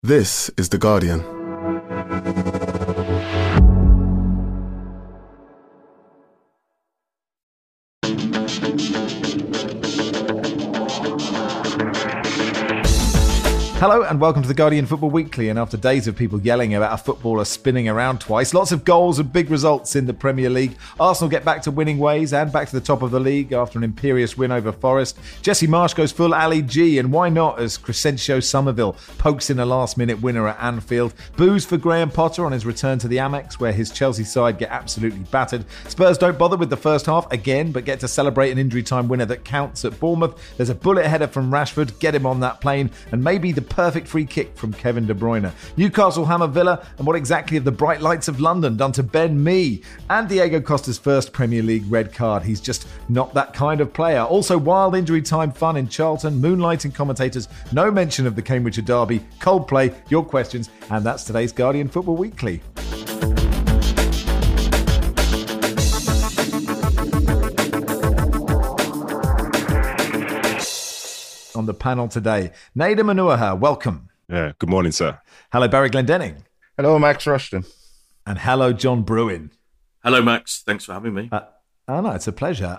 This is The Guardian. Hello and welcome to The Guardian Football Weekly. And after days of people yelling about a footballer spinning around twice, lots of goals and big results in the Premier League, Arsenal get back to winning ways and back to the top of the league after an imperious win over Forest. Jesse Marsch goes full Ali G, and why not, as Crescencio Somerville pokes in a last-minute winner at Anfield. Boos for Graham Potter on his return to the Amex, where his Chelsea side get absolutely battered. Spurs don't bother with the first half again, but get to celebrate an injury time winner that counts at Bournemouth. There's a bullet header from Rashford, get him on that plane, and maybe the perfect free kick from Kevin De Bruyne. Newcastle hammer Villa, and what exactly have the bright lights of London done to Ben Mee? And Diego Costa's first Premier League red card. He's just not that kind of player. Also wild injury time fun in Charlton, moonlighting commentators, no mention of the Cambridgeshire derby, Coldplay, your questions, and that's today's Guardian Football Weekly. On the panel today, Nader Manuaha, welcome. Yeah, good morning, sir. Hello, Barry Glendenning. Hello, Max Rushton. And hello, John Bruin. Hello, Max. Thanks for having me. No, it's a pleasure.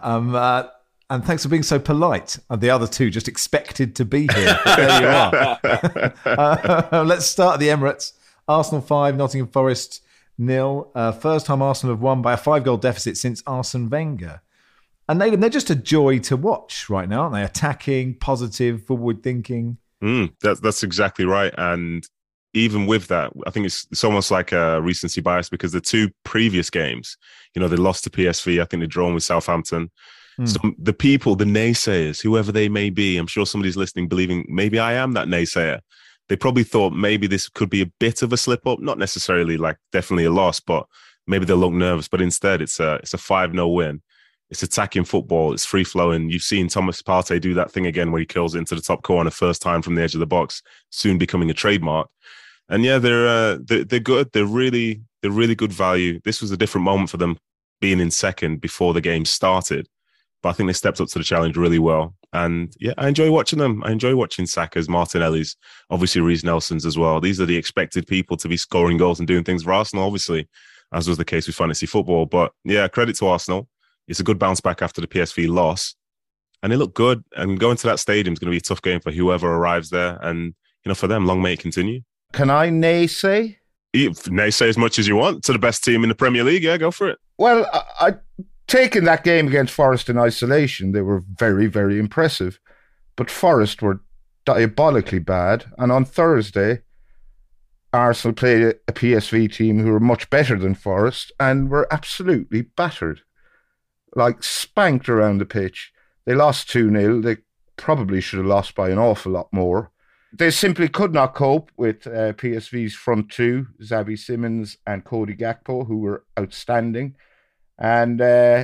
And thanks for being so polite. The other two just expected to be here. There you are. Let's start at the Emirates. Arsenal 5, Nottingham Forest 0. First time Arsenal have won by a 5-goal deficit since Arsene Wenger. And they're just a joy to watch right now, aren't they? Attacking, positive, forward-thinking. That's exactly right. And even with that, I think it's almost like a recency bias because the two previous games, they lost to PSV. I think they'd drawn with Southampton. So the people, the naysayers, whoever they may be, I'm sure somebody's listening believing maybe I am that naysayer. They probably thought maybe this could be a bit of a slip-up, not necessarily like definitely a loss, but maybe they'll look nervous. But instead, it's a 5-0 win. It's attacking football. It's free-flowing. You've seen Thomas Partey do that thing again where he curls into the top corner first time from the edge of the box, soon becoming a trademark. And yeah, they're good. They're really good value. This was a different moment for them being in second before the game started. But I think they stepped up to the challenge really well. And yeah, I enjoy watching them. I enjoy watching Saka's, Martinelli's, obviously Reece Nelson's as well. These are the expected people to be scoring goals and doing things for Arsenal, obviously, as was the case with fantasy football. But yeah, credit to Arsenal. It's a good bounce back after the PSV loss. And they look good. And going to that stadium is going to be a tough game for whoever arrives there. And, for them, long may it continue. Can I naysay? Naysay as much as you want to the best team in the Premier League. Yeah, go for it. Well, I taking that game against Forest in isolation, they were very, very impressive. But Forest were diabolically bad. And on Thursday, Arsenal played a PSV team who were much better than Forest and were absolutely battered. Like spanked around the pitch. They lost 2-0. They probably should have lost by an awful lot more. They simply could not cope with PSV's front two, Xavi Simons and Cody Gakpo, who were outstanding. And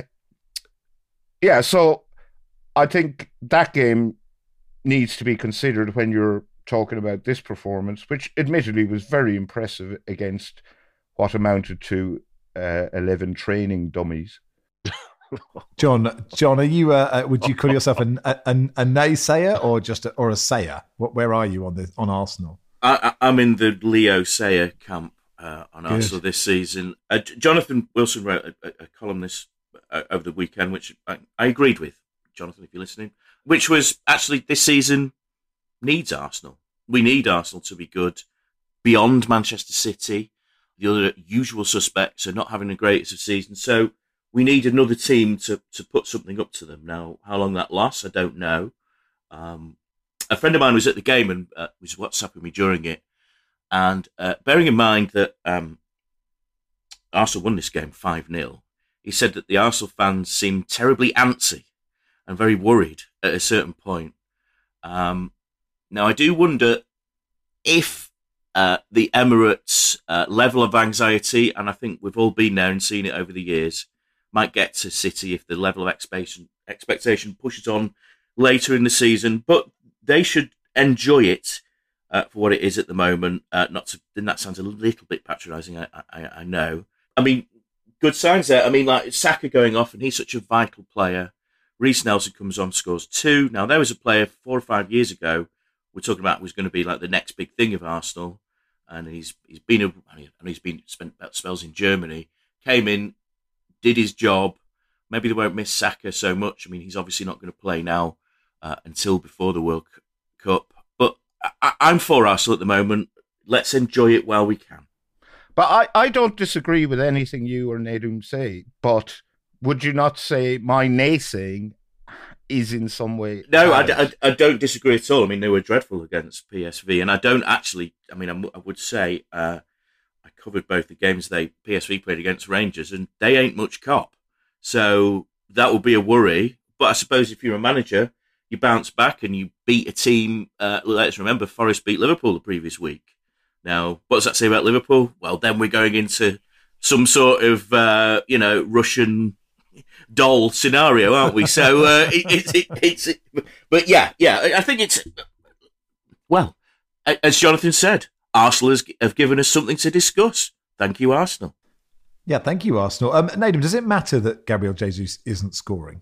so I think that game needs to be considered when you're talking about this performance, which admittedly was very impressive against what amounted to 11 training dummies. John, are you? Would you call yourself a naysayer or a sayer? Where are you on Arsenal? I'm in the Leo Sayer camp on Arsenal this season. Jonathan Wilson wrote a column over the weekend, which I agreed with. Jonathan, if you're listening, which was actually this season needs Arsenal. We need Arsenal to be good beyond Manchester City. The other usual suspects are not having the greatest of seasons, so we need another team to put something up to them. Now, how long that lasts, I don't know. A friend of mine was at the game and was WhatsApping me during it. And bearing in mind that Arsenal won this game 5-0, he said that the Arsenal fans seemed terribly antsy and very worried at a certain point. Now, I do wonder if the Emirates' level of anxiety, and I think we've all been there and seen it over the years, might get to City if the level of expectation pushes on later in the season. But they should enjoy it for what it is at the moment. Then that sounds a little bit patronising, I know. I mean, good signs there. I mean, like Saka going off, and he's such a vital player. Reece Nelson comes on, scores 2. Now, there was a player 4 or 5 years ago we're talking about was going to be like the next big thing of Arsenal. and he's been spent about spells in Germany. Came in, did his job. Maybe they won't miss Saka so much. I mean, he's obviously not going to play now until before the World Cup. But I'm for Arsenal at the moment. Let's enjoy it while we can. But I don't disagree with anything you or Nadum say. But would you not say my naysaying is in some way? No, I don't disagree at all. I mean, they were dreadful against PSV, and I don't actually. I mean, I would say I covered both the games PSV played against Rangers, and they ain't much cop. So that will be a worry. But I suppose if you're a manager, you bounce back and you beat a team. Let's remember, Forest beat Liverpool the previous week. Now, what does that say about Liverpool? Well, then we're going into some sort of Russian doll scenario, aren't we? So but yeah, I think it's, well, as Jonathan said, Arsenal have given us something to discuss. Thank you, Arsenal. Yeah, thank you, Arsenal. Nadum, does it matter that Gabriel Jesus isn't scoring?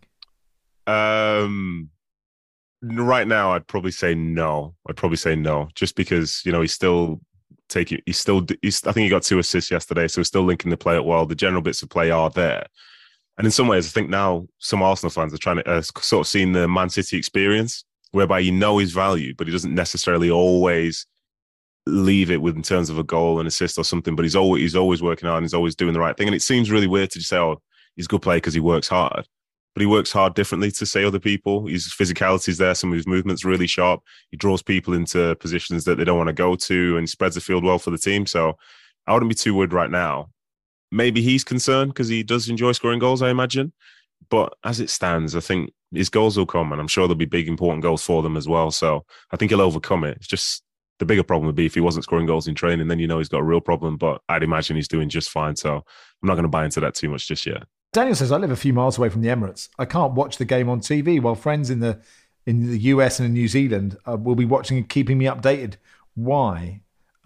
Right now, I'd probably say no. Just because, he's still I think he got 2 assists yesterday, so he's still linking the play up well. The general bits of play are there. And in some ways, I think now some Arsenal fans are trying to sort of seeing the Man City experience, whereby his value, but he doesn't necessarily always leave it with in terms of a goal, an assist or something. But he's always working hard and he's always doing the right thing. And it seems really weird to just say, oh, he's a good player because he works hard. But he works hard differently to, say, other people. His physicality is there. Some of his movements really sharp. He draws people into positions that they don't want to go to, and he spreads the field well for the team. So I wouldn't be too worried right now. Maybe he's concerned because he does enjoy scoring goals, I imagine. But as it stands, I think his goals will come, and I'm sure there'll be big, important goals for them as well. So I think he'll overcome it. It's just the bigger problem would be if he wasn't scoring goals in training, then he's got a real problem. But I'd imagine he's doing just fine. So I'm not going to buy into that too much just yet. Daniel says, I live a few miles away from the Emirates. I can't watch the game on TV while friends in the US and in New Zealand will be watching and keeping me updated. Why?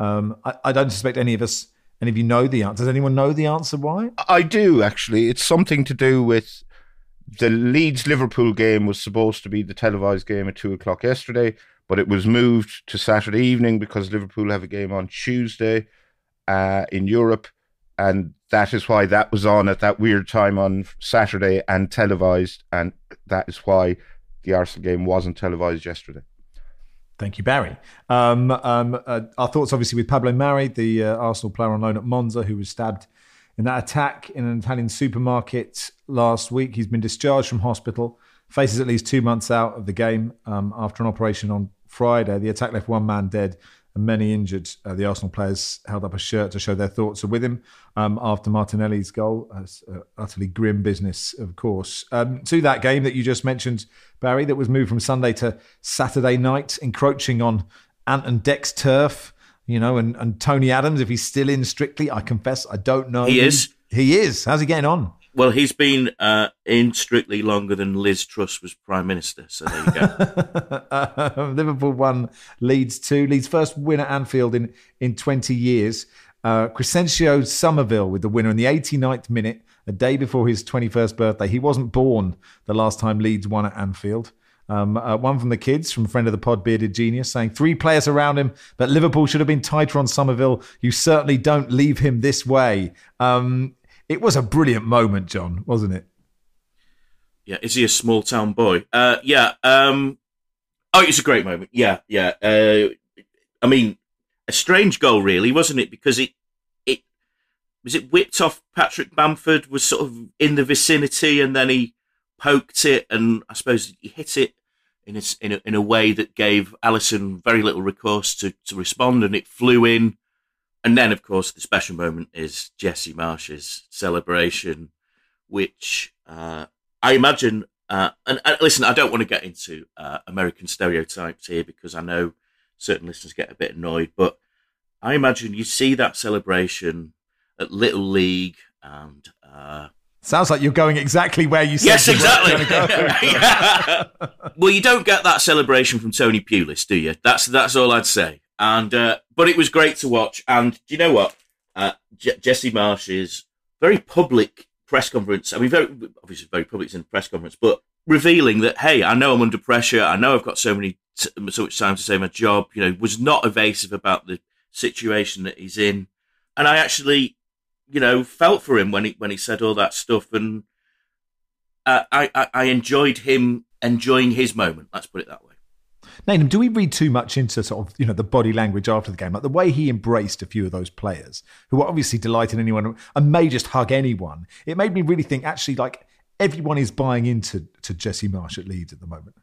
I don't suspect any of you know the answer. Does anyone know the answer why? I do, actually. It's something to do with the Leeds-Liverpool game was supposed to be the televised game at 2:00 yesterday, but it was moved to Saturday evening because Liverpool have a game on Tuesday in Europe. And that is why that was on at that weird time on Saturday and televised. And that is why the Arsenal game wasn't televised yesterday. Thank you, Barry. Our thoughts, obviously, with Pablo Mari, the Arsenal player on loan at Monza, who was stabbed in that attack in an Italian supermarket last week. He's been discharged from hospital, faces at least 2 months out of the game after an operation on Friday. The attack left one man dead and many injured. The Arsenal players held up a shirt to show their thoughts are with him after Martinelli's goal. Utterly grim business, of course. To that game that you just mentioned, Barry, that was moved from Sunday to Saturday night, encroaching on Ant and Dec's turf, and Tony Adams, if he's still in strictly, I confess, I don't know. He is. He is. How's he getting on? Well, he's been in Strictly longer than Liz Truss was Prime Minister, so there you go. Liverpool 1, Leeds 2. Leeds' first win at Anfield in 20 years. Crescencio Somerville with the winner in the 89th minute, a day before his 21st birthday. He wasn't born the last time Leeds won at Anfield. One from the kids, from a friend of the pod, Bearded Genius, saying 3 players around him, but Liverpool should have been tighter on Somerville. You certainly don't leave him this way. It was a brilliant moment, John, wasn't it? Yeah, is he a small town boy? Yeah. It's a great moment. Yeah. I mean, a strange goal, really, wasn't it? Because it whipped off Patrick Bamford, was sort of in the vicinity, and then he poked it, and I suppose he hit it in a way that gave Alisson very little recourse to respond, and it flew in. And then, of course, the special moment is Jesse Marsch's celebration, which I imagine, and listen, I don't want to get into American stereotypes here because I know certain listeners get a bit annoyed, but I imagine you see that celebration at Little League and... Sounds like you're going exactly where you said. Yes, exactly. Yeah. Well, you don't get that celebration from Tony Pulis, do you? That's all I'd say. And but it was great to watch. And do you know what? Jesse Marsch's very public press conference. I mean, obviously very public in the press conference, but revealing that, hey, I know I'm under pressure. I know I've got so much time to save my job. Was not evasive about the situation that he's in. And I actually, felt for him when he said all that stuff, and I enjoyed him enjoying his moment. Let's put it that way. Nathan, do we read too much into sort of, the body language after the game? Like the way he embraced a few of those players who were obviously delighting anyone and may just hug anyone. It made me really think actually like everyone is buying into Jesse Marsch at Leeds at the moment.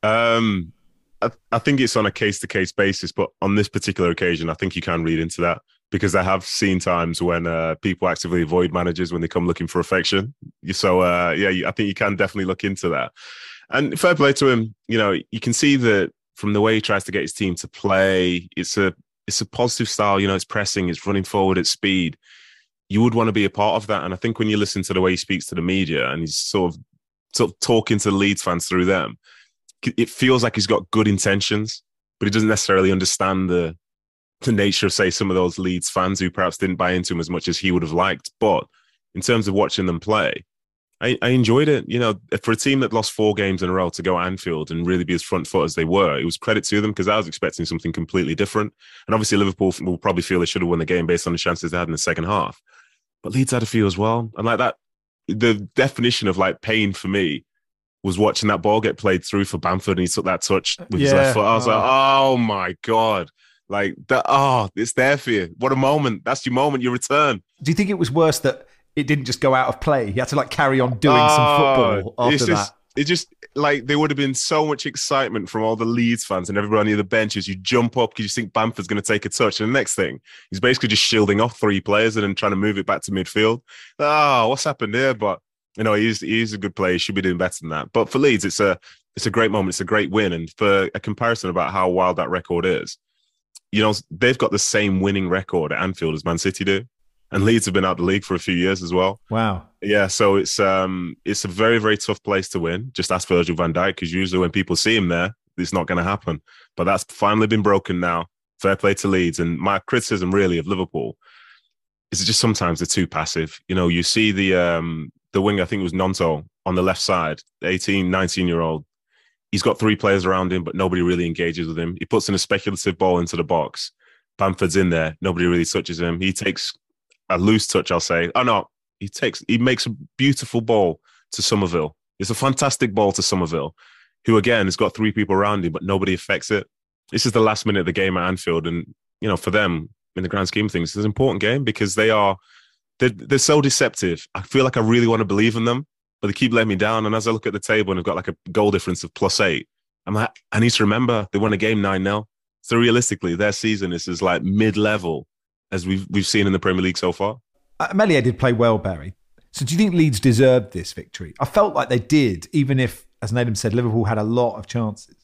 I think it's on a case-to-case basis, but on this particular occasion, I think you can read into that because I have seen times when people actively avoid managers when they come looking for affection. So, I think you can definitely look into that. And fair play to him. You can see that from the way he tries to get his team to play, it's a positive style. It's pressing, it's running forward at speed. You would want to be a part of that. And I think when you listen to the way he speaks to the media and he's sort of talking to the Leeds fans through them, it feels like he's got good intentions, but he doesn't necessarily understand the nature of, say, some of those Leeds fans who perhaps didn't buy into him as much as he would have liked. But in terms of watching them play, I enjoyed it. For a team that lost 4 games in a row to go at Anfield and really be as front foot as they were, it was credit to them because I was expecting something completely different. And obviously Liverpool will probably feel they should have won the game based on the chances they had in the second half. But Leeds had a few as well. And like that, the definition of like pain for me was watching that ball get played through for Bamford and he took that touch with his left foot. I was like, oh my God. Like that, it's there for you. What a moment. That's your moment, your return. Do you think it was worse that it didn't just go out of play? He had to like carry on doing some football after that. It just like there would have been so much excitement from all the Leeds fans and everybody on the benches. You jump up because you think Bamford's going to take a touch. And the next thing, he's basically just shielding off 3 players and then trying to move it back to midfield. What's happened here? But he's a good player. He should be doing better than that. But for Leeds, it's a great moment. It's a great win. And for a comparison about how wild that record is, they've got the same winning record at Anfield as Man City do. And Leeds have been out of the league for a few years as well. Wow. Yeah, so it's a very, very tough place to win. Just ask Virgil van Dijk, because usually when people see him there, it's not going to happen. But that's finally been broken now. Fair play to Leeds. And my criticism really of Liverpool is just sometimes they're too passive. You see the wing, I think it was Nonto, on the left side, the 18, 19-year-old. He's got 3 players around him, but nobody really engages with him. He puts in a speculative ball into the box. Bamford's in there. Nobody really touches him. He takes a loose touch, I'll say. Oh, no. He makes a beautiful ball to Somerville. It's a fantastic ball to Somerville, who, again, has got 3 people around him, but nobody affects it. This is the last minute of the game at Anfield. And, for them, in the grand scheme of things, it's an important game because they're so deceptive. I feel like I really want to believe in them, but they keep letting me down. And as I look at the table and I've got like a goal difference of +8, I'm like, I need to remember they won a game 9-0. So realistically, their season is as like mid-level as we've seen in the Premier League so far. Meslier did play well, Barry. So do you think Leeds deserved this victory? I felt like they did, even if, as Nathan said, Liverpool had a lot of chances.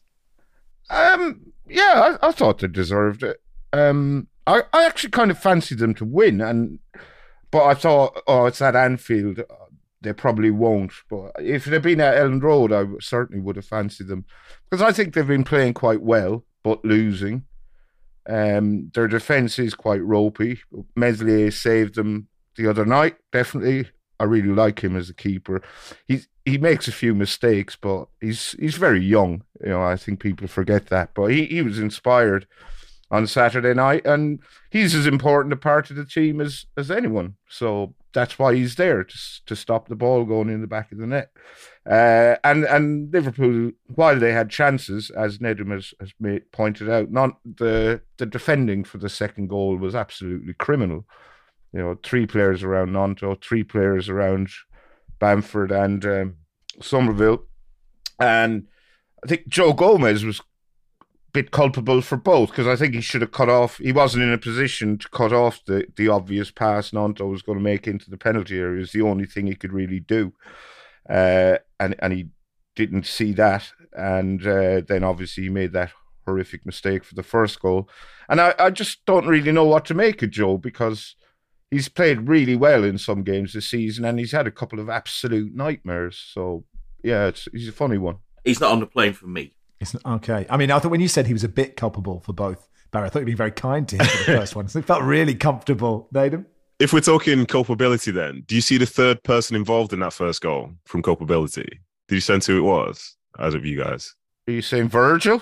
I thought they deserved it. I actually kind of fancied them to win, but I thought, it's at Anfield, they probably won't. But if they'd been at Elland Road, I certainly would have fancied them. Because I think they've been playing quite well, but losing. Their defence is quite ropey. Meslier saved them the other night, definitely. I really like him as a keeper. He makes a few mistakes, but he's very young. I think people forget that. But he was inspired on Saturday night, and he's as important a part of the team as anyone. So that's why he's there, to stop the ball going in the back of the net. And Liverpool, while they had chances, as Nedum has pointed out, the defending for the second goal was absolutely criminal. 3 players around Nonto, 3 players around Bamford and Somerville. And I think Joe Gomez was a bit culpable for both, because I think he should have cut off. He wasn't in a position to cut off the obvious pass Nonto was going to make into the penalty area. It was the only thing he could really do. And he didn't see that. And then obviously he made that horrific mistake for the first goal. And I just don't really know what to make of Joe, because he's played really well in some games this season, and he's had a couple of absolute nightmares. So, yeah, he's a funny one. He's not on the plane for me. Okay. I mean, I thought when you said he was a bit culpable for both, Barry, I thought you'd be very kind to him for the first one. So it felt really comfortable, Nathan. If we're talking culpability then, do you see the third person involved in that first goal from culpability? Did you sense who it was, as of you guys? Are you saying Virgil?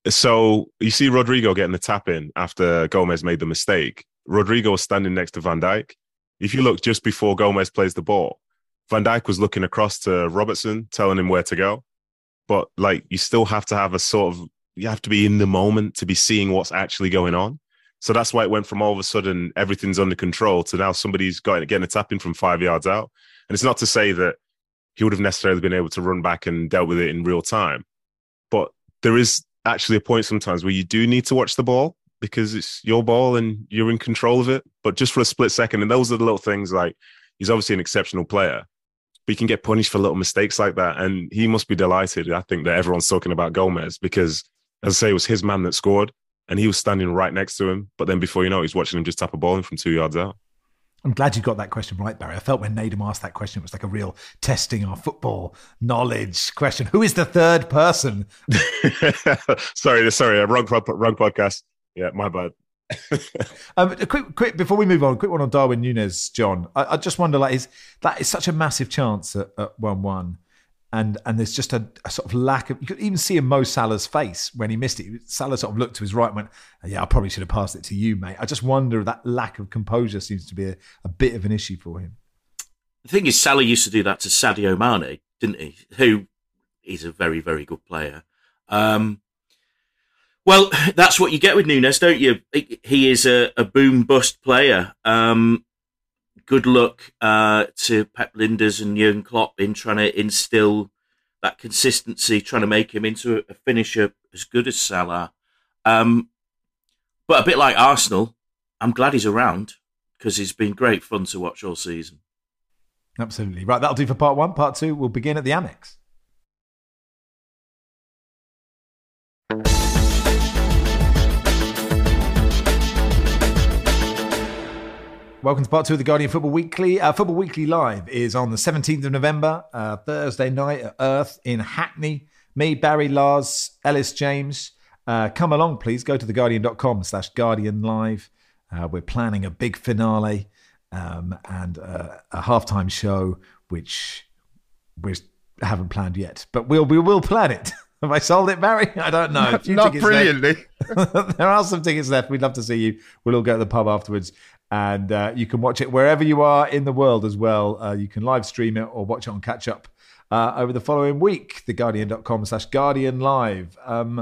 So you see Rodrigo getting the tap in after Gomez made the mistake. Rodrigo was standing next to Van Dijk. If you look just before Gomez plays the ball, Van Dijk was looking across to Robertson, telling him where to go. But like, you still have to have you have to be in the moment to be seeing what's actually going on. So that's why it went from all of a sudden everything's under control to now somebody's getting a tap in from 5 yards out. And it's not to say that he would have necessarily been able to run back and dealt with it in real time. But there is actually a point sometimes where you do need to watch the ball because it's your ball and you're in control of it. But just for a split second, and those are the little things, like, he's obviously an exceptional player, but he can get punished for little mistakes like that. And he must be delighted, I think, that everyone's talking about Gomez because, as I say, it was his man that scored and he was standing right next to him. But then before you know it, he's watching him just tap a ball in from 2 yards out. I'm glad you got that question right, Barry. I felt when Nedum asked that question, it was like a real testing our football knowledge question. Who is the third person? Sorry, wrong podcast. Yeah, my bad. A quick before we move on, a quick one on Darwin Núñez, John. I just wonder, like, that is such a massive chance at 1-1, and there's just a sort of lack of. You could even see in Mo Salah's face when he missed it. Salah sort of looked to his right and went, "Yeah, I probably should have passed it to you, mate." I just wonder, that lack of composure seems to be a bit of an issue for him. The thing is, Salah used to do that to Sadio Mane, didn't he? Who is a very, very good player. Well, that's what you get with Núñez, don't you? He is a boom-bust player. Good luck to Pep Lijnders and Jurgen Klopp in trying to instill that consistency, trying to make him into a finisher as good as Salah. But a bit like Arsenal, I'm glad he's around because he's been great fun to watch all season. Absolutely. Right, that'll do for part one. Part two, we'll begin at the Amex. Welcome to part two of the Guardian Football Weekly. Football Weekly Live is on the 17th of November, Thursday night at Earth in Hackney. Me, Barry, Lars, Ellis, James. Come along, please. Go to theguardian.com/Guardian Live. We're planning a big finale and a halftime show, which we haven't planned yet, but we will plan it. Have I sold it, Barry? I don't know. Not brilliantly. There are some tickets left. We'd love to see you. We'll all go to the pub afterwards. And you can watch it wherever you are in the world as well. You can live stream it or watch it on catch up over the following week. TheGuardian.com/Guardian Live.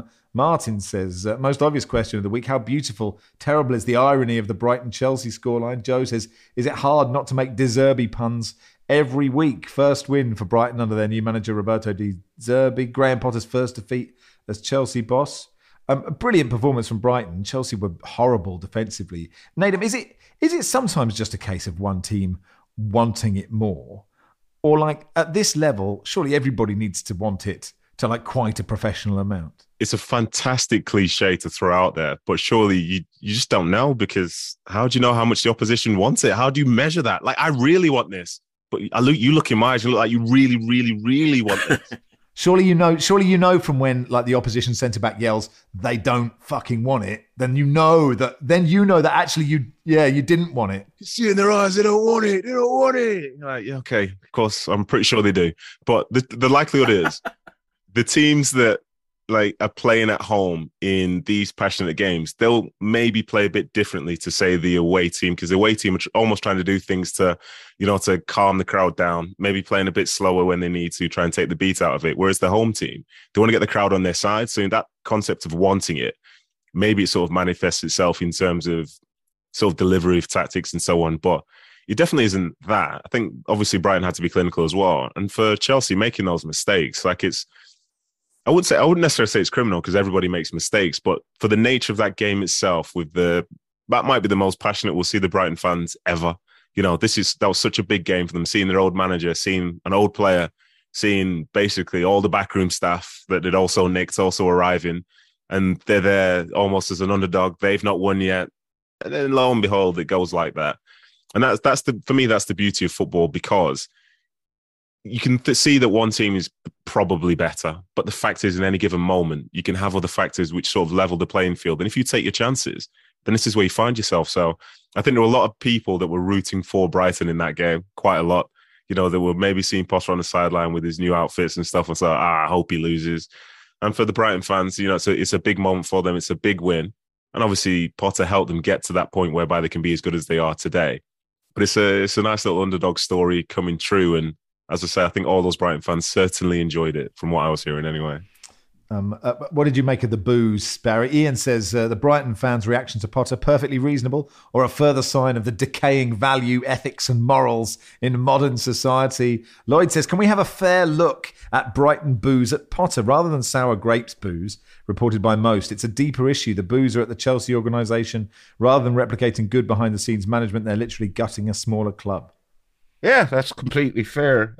Martin says, most obvious question of the week, how beautiful, terrible is the irony of the Brighton-Chelsea scoreline? Joe says, is it hard not to make De Zerbi puns every week? First win for Brighton under their new manager, Roberto De Zerbi. Graham Potter's first defeat as Chelsea boss. A brilliant performance from Brighton. Chelsea were horrible defensively. Nedum, is it sometimes just a case of one team wanting it more? Or, like, at this level, surely everybody needs to want it to, like, quite a professional amount? It's a fantastic cliche to throw out there, but surely you just don't know, because how do you know how much the opposition wants it? How do you measure that? Like, I really want this, but you look in my eyes, you look like you really, really, really want this. Surely you know from when, like, the opposition centre-back yells, they don't fucking want it, then you know that actually you didn't want it. You see in their eyes, they don't want it. You're like, yeah, okay, of course, I'm pretty sure they do. But the likelihood is the teams that, like, are playing at home in these passionate games, they'll maybe play a bit differently to, say, the away team, because the away team are almost trying to do things to, to calm the crowd down, maybe playing a bit slower when they need to try and take the beat out of it. Whereas the home team, they want to get the crowd on their side. So in that concept of wanting it, maybe it sort of manifests itself in terms of sort of delivery of tactics and so on. But it definitely isn't that. I think obviously Brighton had to be clinical as well. And for Chelsea making those mistakes, like, I wouldn't necessarily say it's criminal, because everybody makes mistakes, but for the nature of that game itself, that might be the most passionate we'll see the Brighton fans ever. That was such a big game for them, seeing their old manager, seeing an old player, seeing basically all the backroom staff that had also nicked also arriving, and they're there almost as an underdog. They've not won yet. And then lo and behold, it goes like that. And for me, that's the beauty of football, because you can see that one team is probably better, but the fact is, in any given moment, you can have other factors which sort of level the playing field. And if you take your chances, then this is where you find yourself. So I think there were a lot of people that were rooting for Brighton in that game, quite a lot. That were maybe seeing Potter on the sideline with his new outfits and stuff, and so I hope he loses. And for the Brighton fans, it's a big moment for them. It's a big win. And obviously Potter helped them get to that point whereby they can be as good as they are today. But it's a nice little underdog story coming true. And as I say, I think all those Brighton fans certainly enjoyed it from what I was hearing anyway. What did you make of the boos, Barry? Ian says the Brighton fans' reaction to Potter perfectly reasonable, or a further sign of the decaying value, ethics and morals in modern society. Lloyd says, can we have a fair look at Brighton boos at Potter rather than sour grapes boos reported by most? It's a deeper issue. The boos are at the Chelsea organisation. Rather than replicating good behind-the-scenes management, they're literally gutting a smaller club. Yeah, that's completely fair.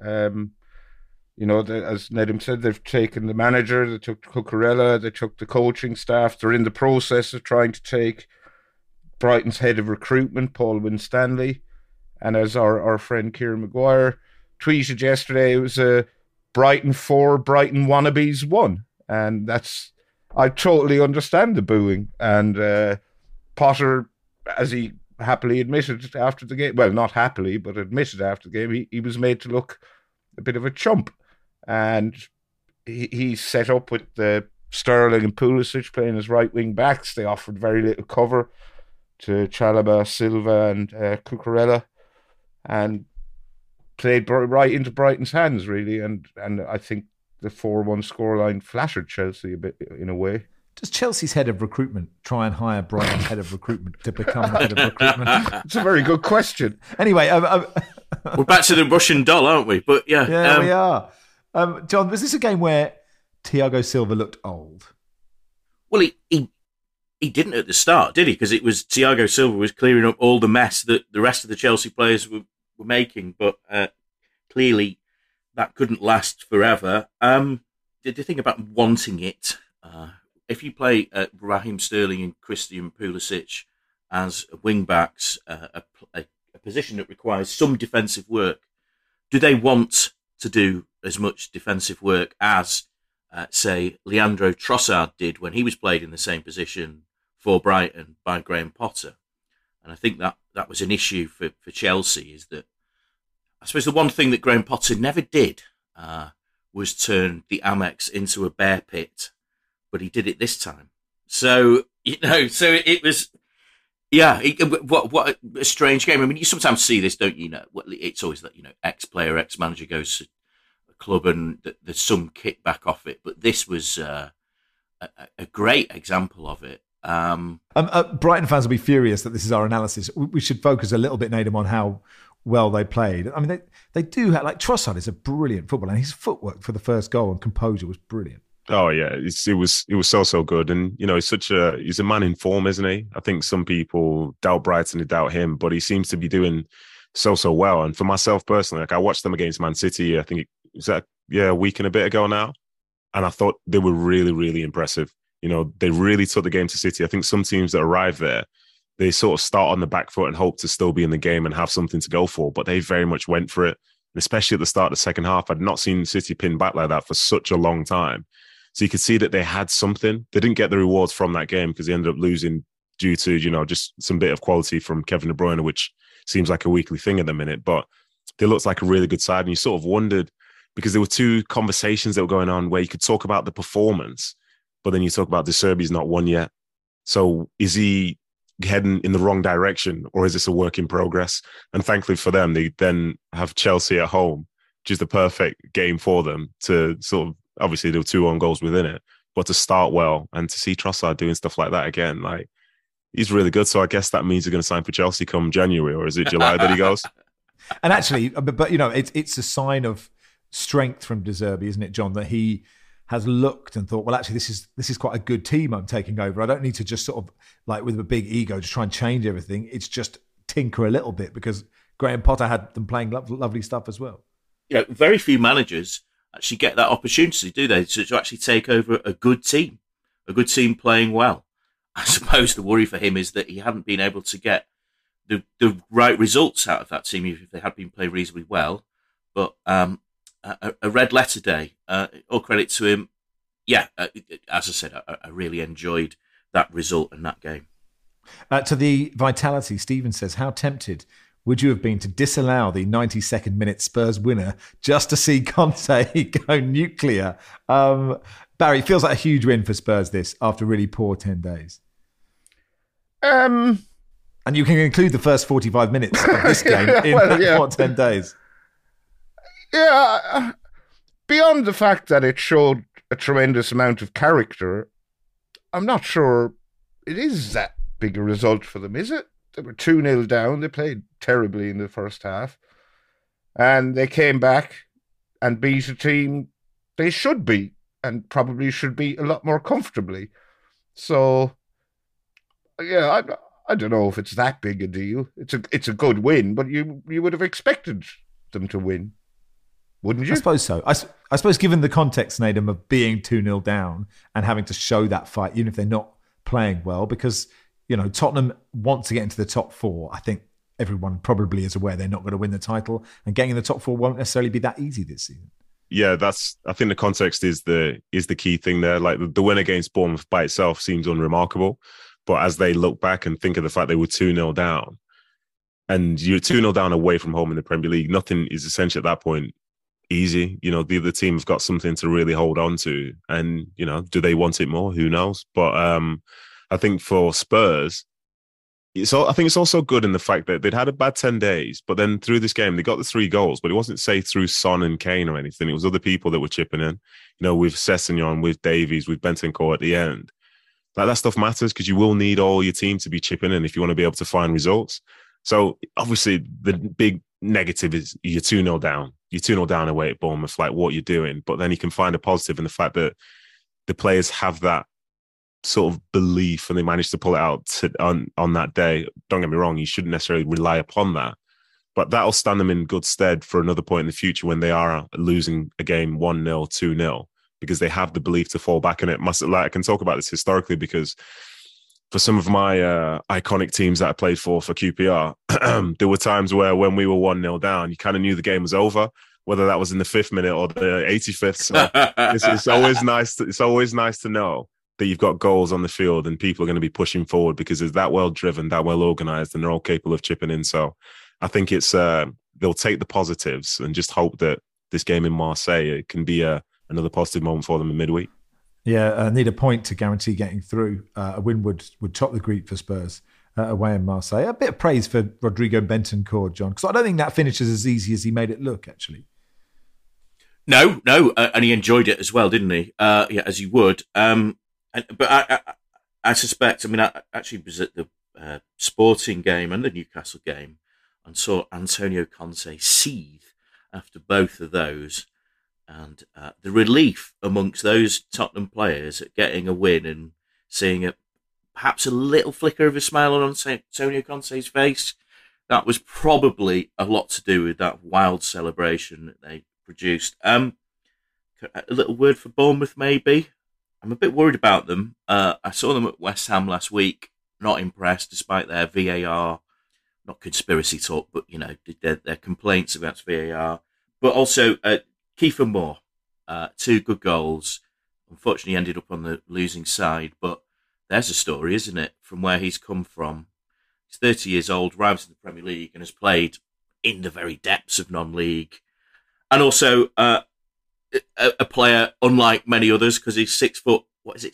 As Nedim said, they've taken the manager, they took Cucurella, they took the coaching staff. They're in the process of trying to take Brighton's head of recruitment, Paul Winstanley. And as our friend Kieran Maguire tweeted yesterday, it was a Brighton 4, Brighton wannabes 1. And I totally understand the booing. And Potter, as he happily admitted after the game, well, not happily, but admitted after the game, he was made to look a bit of a chump. And he's set up with Sterling and Pulisic playing as right wing backs. They offered very little cover to Chalobah, Silva and Cucurella, and played right into Brighton's hands, really. And I think the 4-1 scoreline flattered Chelsea a bit in a way. Does Chelsea's head of recruitment try and hire Brighton's head of recruitment to become the head of recruitment? It's a very good question. Anyway, we're back to the Russian doll, aren't we? But yeah, we are. John, was this a game where Thiago Silva looked old? Well, he didn't at the start, did he? Because it was Thiago Silva was clearing up all the mess that the rest of the Chelsea players were making. But clearly that couldn't last forever. Did you think about wanting it? If you play Raheem Sterling and Christian Pulisic as wing-backs, a position that requires some defensive work, do they want to do as much defensive work as, say, Leandro Trossard did when he was played in the same position for Brighton by Graham Potter? And I think that was an issue for Chelsea, is that I suppose the one thing that Graham Potter never did was turn the Amex into a bear pit, but he did it this time. So it was, what a strange game. I mean, you sometimes see this, don't you? It's always that, ex-player, ex-manager goes to a club and there's some kickback off it. But this was a great example of it. Brighton fans will be furious that this is our analysis. We should focus a little bit, Nadim, on how well they played. I mean, they do have, like, Trossard is a brilliant footballer, and his footwork for the first goal and composure was brilliant. Oh yeah, it was so good, and he's a man in form, isn't he? I think some people doubt Brighton, they doubt him, but he seems to be doing so well. And for myself personally, like, I watched them against Man City. I think a week and a bit ago now, and I thought they were really, really impressive. They really took the game to City. I think some teams that arrive there, they sort of start on the back foot and hope to still be in the game and have something to go for, but they very much went for it. And especially at the start of the second half, I'd not seen City pin back like that for such a long time. So you could see that they had something. They didn't get the rewards from that game because they ended up losing due to, just some bit of quality from Kevin De Bruyne, which seems like a weekly thing at the minute. But they looked like a really good side. And you sort of wondered, because there were two conversations that were going on where you could talk about the performance, but then you talk about De Zerbi's not won yet. So is he heading in the wrong direction, or is this a work in progress? And thankfully for them, they then have Chelsea at home, which is the perfect game for them to sort of, obviously there were 2 own goals within it, but to start well and to see Trossard doing stuff like that again, like, he's really good. So I guess that means he's going to sign for Chelsea come January, or is it July that he goes? And actually, but it's a sign of strength from De Zerbi, isn't it, John, that he has looked and thought, well, actually, this is quite a good team I'm taking over. I don't need to just sort of, like, with a big ego, just try and change everything. It's just tinker a little bit, because Graham Potter had them playing lovely stuff as well. Very few managers actually get that opportunity, do they, to actually take over a good team playing well. I suppose the worry for him is that he hadn't been able to get the right results out of that team if they had been playing reasonably well. But a red letter day, all credit to him. Yeah, as I said, I really enjoyed that result in that game. To the Vitality, Stephen says, how tempted would you have been to disallow the 92nd minute Spurs winner just to see Conte go nuclear? Barry, it feels like a huge win for Spurs this after a really poor 10 days. Um, And you can include the first 45 minutes of this game in what, 10 days? Yeah, beyond the fact that it showed a tremendous amount of character, I'm not sure it is that big a result for them, is it? They were 2-0 down. They played terribly in the first half. And they came back and beat a team they should beat, and probably should beat a lot more comfortably. So, yeah, I don't know if it's that big a deal. It's a good win, but you would have expected them to win, wouldn't you? I suppose so. I suppose given the context, Nadem, of being 2-0 down and having to show that fight, even if they're not playing well, because, you know, Tottenham want to get into the top four. I think everyone probably is aware they're not going to win the title, and getting in the top four won't necessarily be that easy this season. Yeah, I think the context is the key thing there. Like the win against Bournemouth by itself seems unremarkable, but as they look back and think of the fact they were 2-0 down, and you're 2-0 down away from home in the Premier League, nothing is essentially at that point easy. You know, the other team have got something to really hold on to, and, you know, do they want it more? Who knows? But I think for Spurs, I think it's also good in the fact that they'd had a bad 10 days, but then through this game, they got the 3 goals, but it wasn't, say, through Son and Kane or anything. It was other people that were chipping in, you know, with Sessegnon, with Davies, with Bentancur at the end. Like, that stuff matters because you will need all your team to be chipping in if you want to be able to find results. So, obviously, the big negative is you're 2-0 down. You're 2-0 down away at Bournemouth, like, what you're doing. But then you can find a positive in the fact that the players have that sort of belief and they managed to pull it out on that day. Don't get me wrong, you shouldn't necessarily rely upon that, but that'll stand them in good stead for another point in the future when they are losing a game 1-0, 2-0, because they have the belief to fall back in it. I can talk about this historically because for some of my iconic teams that I played for QPR, there were times where when we were 1-0 down, you kind of knew the game was over, whether that was in the 5th minute or the 85th. So it's always nice to know that you've got goals on the field and people are going to be pushing forward because they're that well driven, that well organised, and they're all capable of chipping in. So I think it's they'll take the positives and just hope that this game in Marseille can be another positive moment for them in midweek. Yeah, need a point to guarantee getting through. A win would top the Greek for Spurs away in Marseille. A bit of praise for Rodrigo Bentancur, John, because I don't think that finishes as easy as he made it look, actually. No, and he enjoyed it as well, didn't he? Yeah, as you would. But I suspect, I mean, I actually was at the Sporting game and the Newcastle game and saw Antonio Conte seethe after both of those. And the relief amongst those Tottenham players at getting a win and seeing perhaps a little flicker of a smile on Antonio Conte's face, that was probably a lot to do with that wild celebration that they produced. A little word for Bournemouth, maybe. I'm a bit worried about them. I saw them at West Ham last week. Not impressed, despite their VAR, not conspiracy talk, but, you know, their complaints about VAR. But also, Kiefer Moore, 2 good goals. Unfortunately, ended up on the losing side. But there's a story, isn't it, from where he's come from. He's 30 years old, arrives in the Premier League, and has played in the very depths of non-league. And also, a player unlike many others because he's 6'5",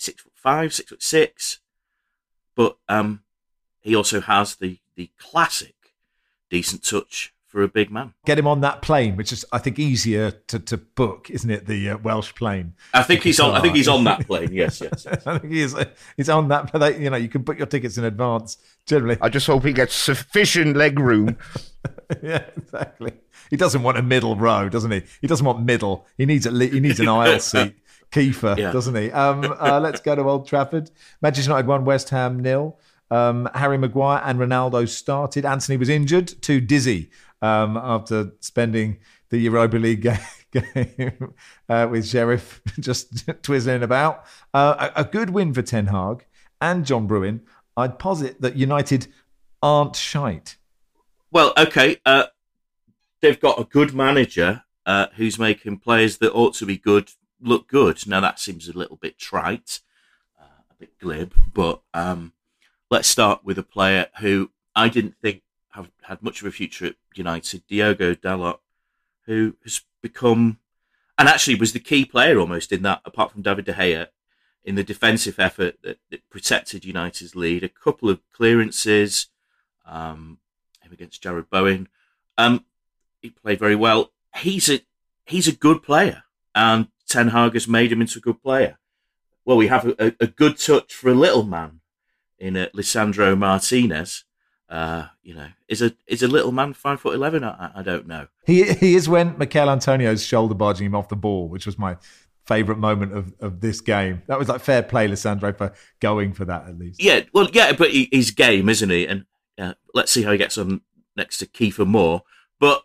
6'6", but he also has the classic decent touch for a big man. Get him on that plane, which is, I think, easier to book, isn't it? The Welsh plane. I think he's on that plane. Yes. I think he's on that plane. You know, you can book your tickets in advance. Generally, I just hope he gets sufficient leg room. Yeah, exactly. He doesn't want a middle row, doesn't he? He doesn't want middle. He needs an aisle seat. Kiefer, yeah. Doesn't he? Let's go to Old Trafford. Manchester United 1, West Ham 0. Harry Maguire and Ronaldo started. Anthony was injured, too dizzy after spending the Europa League game with Sheriff just twizzling about. A good win for Ten Hag and John Brewin. I'd posit that United aren't shite. Well, okay. They've got a good manager who's making players that ought to be good look good. Now, that seems a little bit trite, a bit glib, but let's start with a player who I didn't think had much of a future at United, Diogo Dalot, who has become and actually was the key player almost in that, apart from David De Gea, in the defensive effort that protected United's lead. A couple of clearances, him against Jared Bowen. He played very well. He's a good player, and Ten Hag has made him into a good player. Well, we have a good touch for a little man in Lisandro Martinez. Is a little man 5'11"? I don't know. He is when Mikel Antonio's shoulder barging him off the ball, which was my favourite moment of this game. That was like fair play, Lisandro, for going for that at least. Yeah, well, yeah, but he's game, isn't he? And let's see how he gets on next to Kiefer Moore. But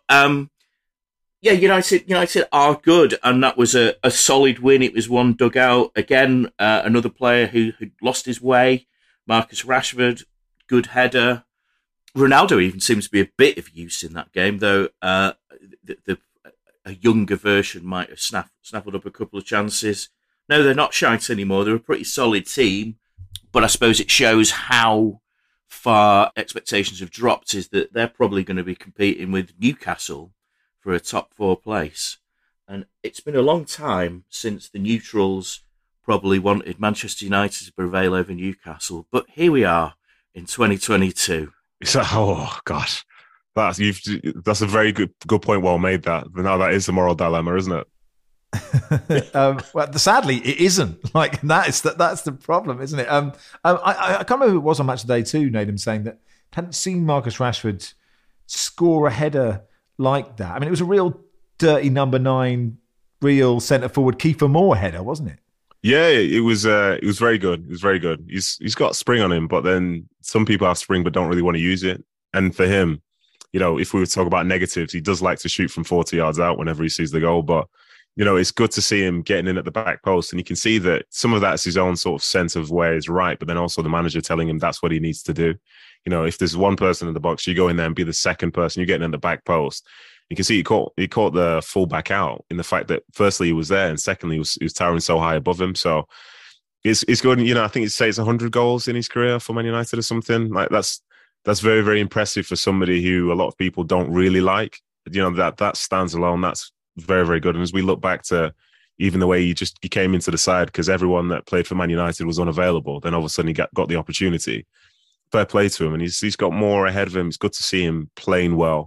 United are good, and that was a solid win. It was one dug out. Again, another player who lost his way, Marcus Rashford, good header. Ronaldo even seems to be a bit of use in that game, though a younger version might have snaffled up a couple of chances. No, they're not shite anymore. They're a pretty solid team, but I suppose it shows how far expectations have dropped, is that they're probably going to be competing with Newcastle for a top 4 place. And it's been a long time since the neutrals probably wanted Manchester United to prevail over Newcastle, but here we are in 2022. Oh gosh, that's a very good point. Well made. That now that is the moral dilemma, isn't it? Well, sadly, it isn't. Like that's the problem, isn't it? I can't remember who it was on Match of the Day too. Nadem saying that hadn't seen Marcus Rashford score a header like that. I mean, it was a real dirty number 9, real centre forward Kiefer Moore header, wasn't it? Yeah, it was very good. It was very good. He's got spring on him, but then some people have spring but don't really want to use it. And for him, if we were to talk about negatives, he does like to shoot from 40 yards out whenever he sees the goal. But, it's good to see him getting in at the back post. And you can see that some of that's his own sort of sense of where he's right, but then also the manager telling him that's what he needs to do. If there's one person in the box, you go in there and be the second person, you're getting in the back post. You can see he caught the fullback out in the fact that firstly he was there, and secondly he was towering so high above him. So it's good. I think it's 100 goals in his career for Man United or something. Like that's very, very impressive for somebody who a lot of people don't really like. That stands alone. That's very, very good. And as we look back to even the way he came into the side, because everyone that played for Man United was unavailable, then all of a sudden he got the opportunity. Fair play to him, and he's got more ahead of him. It's good to see him playing well.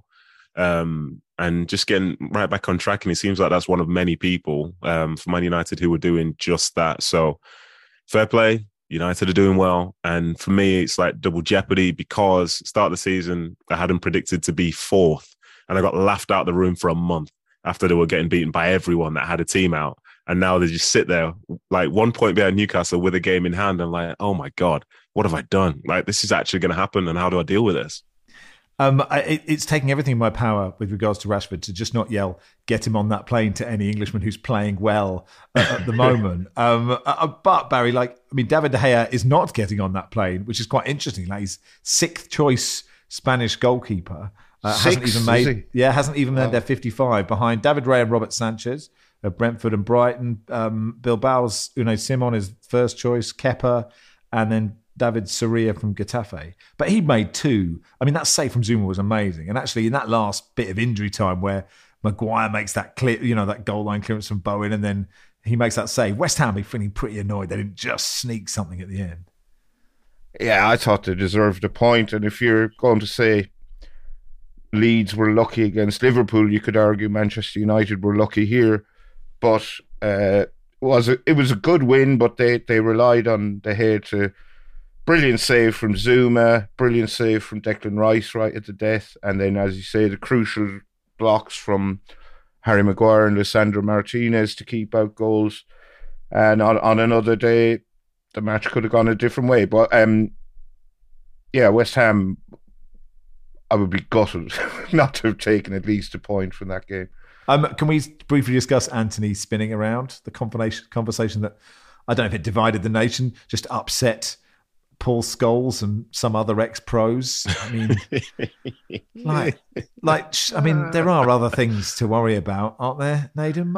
And just getting right back on track. And it seems like that's one of many people for Man United who were doing just that. So fair play. United are doing well. And for me, it's like double jeopardy because start of the season, I had them predicted to be 4th. And I got laughed out of the room for a month after they were getting beaten by everyone that had a team out. And now they just sit there like 1 point behind Newcastle with a game in hand. And like, oh my God, what have I done? Like, this is actually going to happen. And how do I deal with this? It's taking everything in my power with regards to Rashford to just not yell, get him on that plane to any Englishman who's playing well at the moment. But Barry, David De Gea is not getting on that plane, which is quite interesting. Like he's 6th choice Spanish goalkeeper. Hasn't even made their 55 behind David Raya and Robert Sanchez of Brentford and Brighton. Bilbao's Unai Simon is first choice, Kepa, and then David Soria from Getafe. But he made 2. I mean, that save from Zuma was amazing. And actually, in that last bit of injury time where Maguire makes that clear, that goal line clearance from Bowen, and then he makes that save, West Ham be feeling pretty annoyed they didn't just sneak something at the end. Yeah, I thought they deserved a point. And if you're going to say Leeds were lucky against Liverpool, you could argue Manchester United were lucky here. But it was a good win, but they relied on De Gea to... Brilliant save from Zuma, brilliant save from Declan Rice right at the death. And then, as you say, the crucial blocks from Harry Maguire and Lisandro Martinez to keep out goals. And on another day, the match could have gone a different way. But, West Ham, I would be gutted not to have taken at least a point from that game. Can we briefly discuss Anthony spinning around? The conversation that, I don't know if it divided the nation, just upset Paul Scholes and some other ex-pros. I mean, there are other things to worry about, aren't there, Nadem?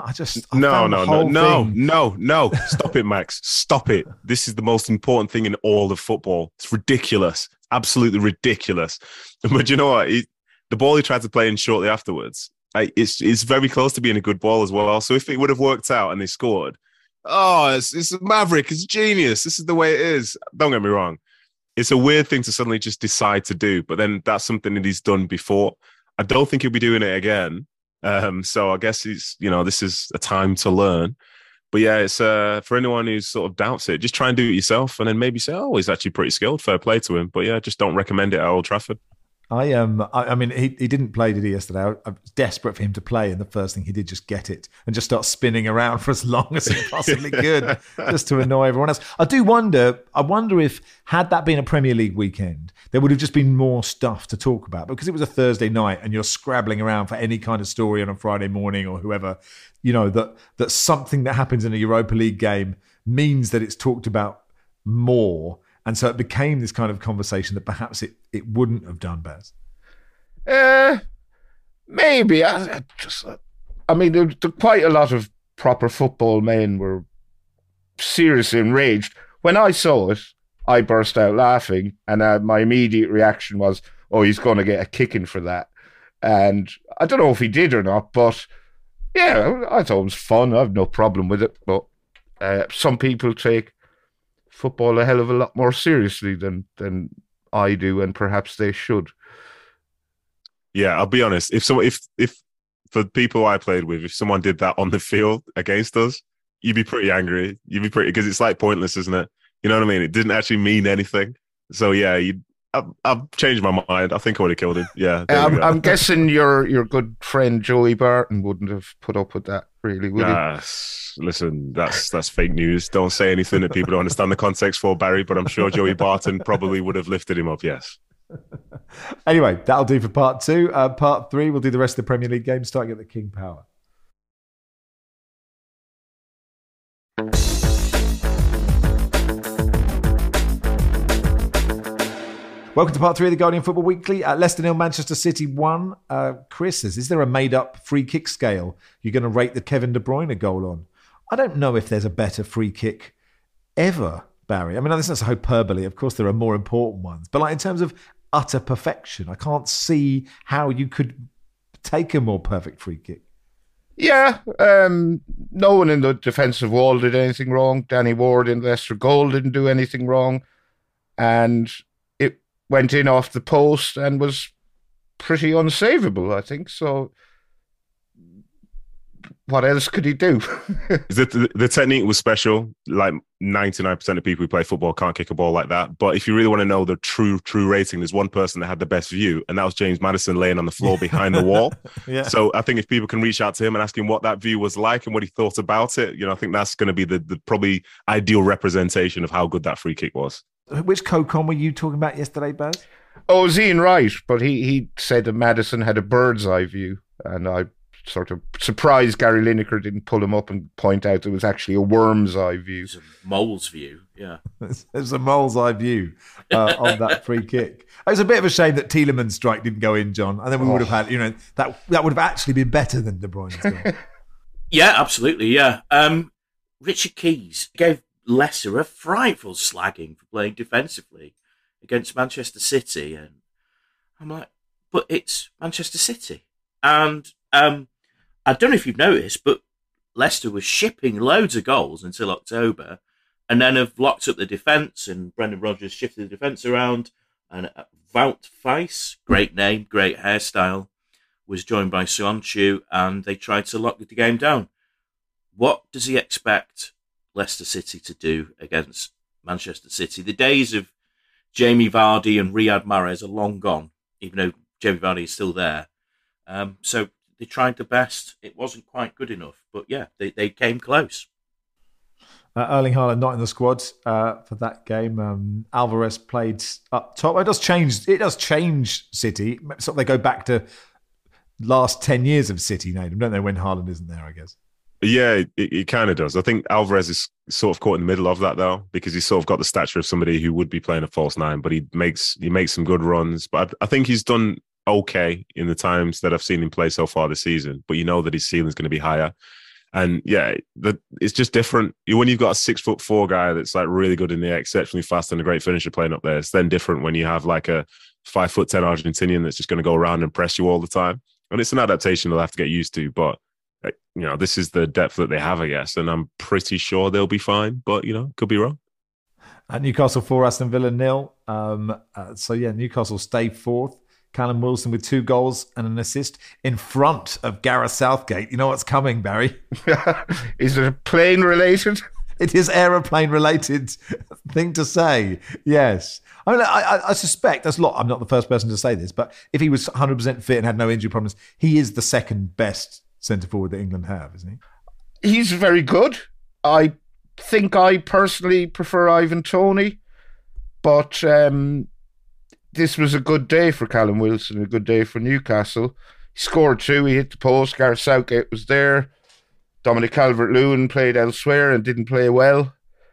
No. Stop it, Max. Stop it. This is the most important thing in all of football. It's ridiculous. Absolutely ridiculous. But you know what? The ball he tried to play in shortly afterwards, it's very close to being a good ball as well. So if it would have worked out and they scored, it's a maverick, it's genius. This is the way it is. Don't get me wrong. It's a weird thing to suddenly just decide to do, but then that's something that he's done before. I don't think he'll be doing it again. So I guess this is a time to learn. But yeah, it's for anyone who sort of doubts it, just try and do it yourself, and then maybe say, "Oh, he's actually pretty skilled. Fair play to him." But yeah, just don't recommend it at Old Trafford. I mean, he didn't play, did he, yesterday? I was desperate for him to play, and the first thing he did, just get it and just start spinning around for as long as he possibly could, just to annoy everyone else. I wonder if, had that been a Premier League weekend, there would have just been more stuff to talk about, because it was a Thursday night and you're scrabbling around for any kind of story on a Friday morning or whoever, that something that happens in a Europa League game means that it's talked about more. And so it became this kind of conversation that perhaps it wouldn't have done, Baz. Maybe. I mean, there quite a lot of proper football men were seriously enraged. When I saw it, I burst out laughing, and my immediate reaction was, "Oh, he's going to get a kicking for that." And I don't know if he did or not, but yeah, I thought it was fun. I have no problem with it. But some people take football a hell of a lot more seriously than I do, and perhaps they should. Yeah, I'll be honest. If for people I played with, if someone did that on the field against us, you'd be pretty angry. Because it's like pointless, isn't it? You know what I mean? It didn't actually mean anything. So yeah, I've changed my mind. I think I would have killed him. Yeah. I'm guessing your good friend Joey Barton wouldn't have put up with that, really, would he? Listen, that's fake news. Don't say anything that people don't understand the context for, Barry, but I'm sure Joey Barton probably would have lifted him up, yes. Anyway, that'll do for part 2. Part 3, we'll do the rest of the Premier League games, starting at the King Power. Welcome to part 3 of the Guardian Football Weekly. Leicester 0, Manchester City 1. Chris says, is there a made-up free kick scale you're going to rate the Kevin De Bruyne goal on? I don't know if there's a better free kick ever, Barry. I mean, this is hyperbole. Of course, there are more important ones. But in terms of utter perfection, I can't see how you could take a more perfect free kick. Yeah, no one in the defensive wall did anything wrong. Danny Ward in the Leicester goal didn't do anything wrong. And it went in off the post and was pretty unsavable, I think. So what else could he do? The technique was special. Like 99% of people who play football can't kick a ball like that. But if you really want to know the true rating, there's one person that had the best view, and that was James Maddison laying on the floor behind the wall. Yeah. So I think if people can reach out to him and ask him what that view was like and what he thought about it, I think that's going to be the probably ideal representation of how good that free kick was. Which co-con were you talking about yesterday, Baz? Oh, it was Ian Wright, but he said that Maddison had a bird's eye view, and I sort of surprised Gary Lineker didn't pull him up and point out it was actually a worm's eye view. It's a mole's view, yeah. It's a mole's eye view on that free kick. It was a bit of a shame that Tielemans' strike didn't go in, John, and then we would have had, that would have actually been better than De Bruyne's goal. Yeah, absolutely, yeah. Richard Keys gave Leicester a frightful slagging for playing defensively against Manchester City, and I'm like, but it's Manchester City. And I don't know if you've noticed, but Leicester was shipping loads of goals until October, and then have locked up the defence, and Brendan Rodgers shifted the defence around, and Wout Faes, great name, great hairstyle, was joined by Söyüncü, and they tried to lock the game down. What does he expect Leicester City to do against Manchester City? The days of Jamie Vardy and Riyad Mahrez are long gone, even though Jamie Vardy is still there. So they tried the best. It wasn't quite good enough, but yeah, they came close. Erling Haaland not in the squad for that game. Alvarez played up top. It does change City. So they go back to last 10 years of City, Nathan, don't they, when Haaland isn't there, I guess? Yeah, it kind of does. I think Alvarez is sort of caught in the middle of that, though, because he's sort of got the stature of somebody who would be playing a false nine, but he makes some good runs. But I think he's done okay in the times that I've seen him play so far this season. But you know that his ceiling is going to be higher. And yeah, it's just different. When you've got a 6'4" guy that's like really good in the air, exceptionally fast and a great finisher playing up there, it's then different when you have like a 5'10" Argentinian that's just going to go around and press you all the time. And it's an adaptation they'll have to get used to. But, this is the depth that they have, I guess. And I'm pretty sure they'll be fine. But, could be wrong. At Newcastle 4, Aston Villa 0. Newcastle stay fourth. Callum Wilson with 2 goals and an assist in front of Gareth Southgate. You know what's coming, Barry? Is it plane related? It is aeroplane related thing to say. Yes. I mean, I suspect that's I'm not the first person to say this, but if he was 100% fit and had no injury problems, he is the second best centre forward that England have, isn't he? He's very good. I think I personally prefer Ivan Toney, but this was a good day for Callum Wilson, a good day for Newcastle. He scored 2, he hit the post, Gareth Southgate was there. Dominic Calvert-Lewin played elsewhere and didn't play well.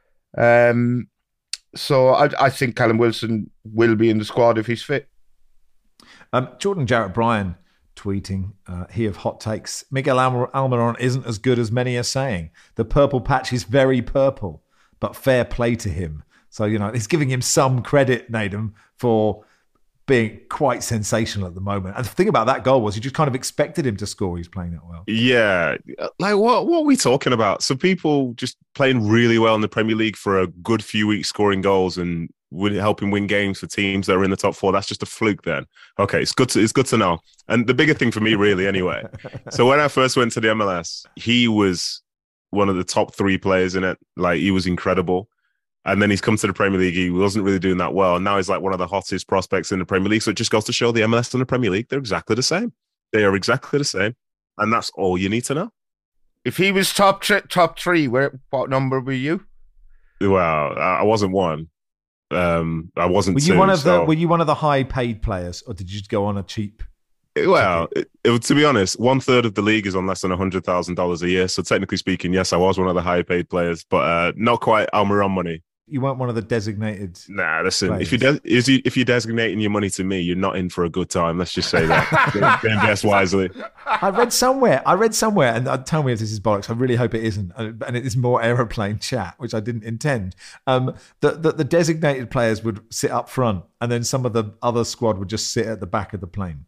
So I think Callum Wilson will be in the squad if he's fit. Jordan Jarrett-Bryan tweeting, he of hot takes, Miguel Almiron isn't as good as many are saying. The purple patch is very purple, but fair play to him. So, he's giving him some credit, Nedum, for being quite sensational at the moment. And the thing about that goal was you just kind of expected him to score. He's playing that well. Yeah. Like, what are we talking about? So people just playing really well in the Premier League for a good few weeks, scoring goals and helping win games for teams that are in the top 4. That's just a fluke then. Okay, it's good to know. And the bigger thing for me, really, anyway. So when I first went to the MLS, he was one of the top 3 players in it. Like, he was incredible. And then he's come to the Premier League. He wasn't really doing that well. And now he's like one of the hottest prospects in the Premier League. So it just goes to show the MLS and the Premier League, they're exactly the same. They are exactly the same. And that's all you need to know. If he was top 3, what number were you? Well, I wasn't 1. I wasn't 2. Were you one of the high-paid players, or did you just go on a cheap? Well, to be honest, 1/3 of the league is on less than $100,000 a year. So technically speaking, yes, I was one of the high-paid players, but not quite Almiron money. You weren't one of the designated. Nah, listen. players. If you're designating your money to me, you're not in for a good time. Let's just say that. Invest wisely. I read somewhere, and tell me if this is bollocks. I really hope it isn't, and it is more aeroplane chat, which I didn't intend. The designated players would sit up front, and then some of the other squad would just sit at the back of the plane.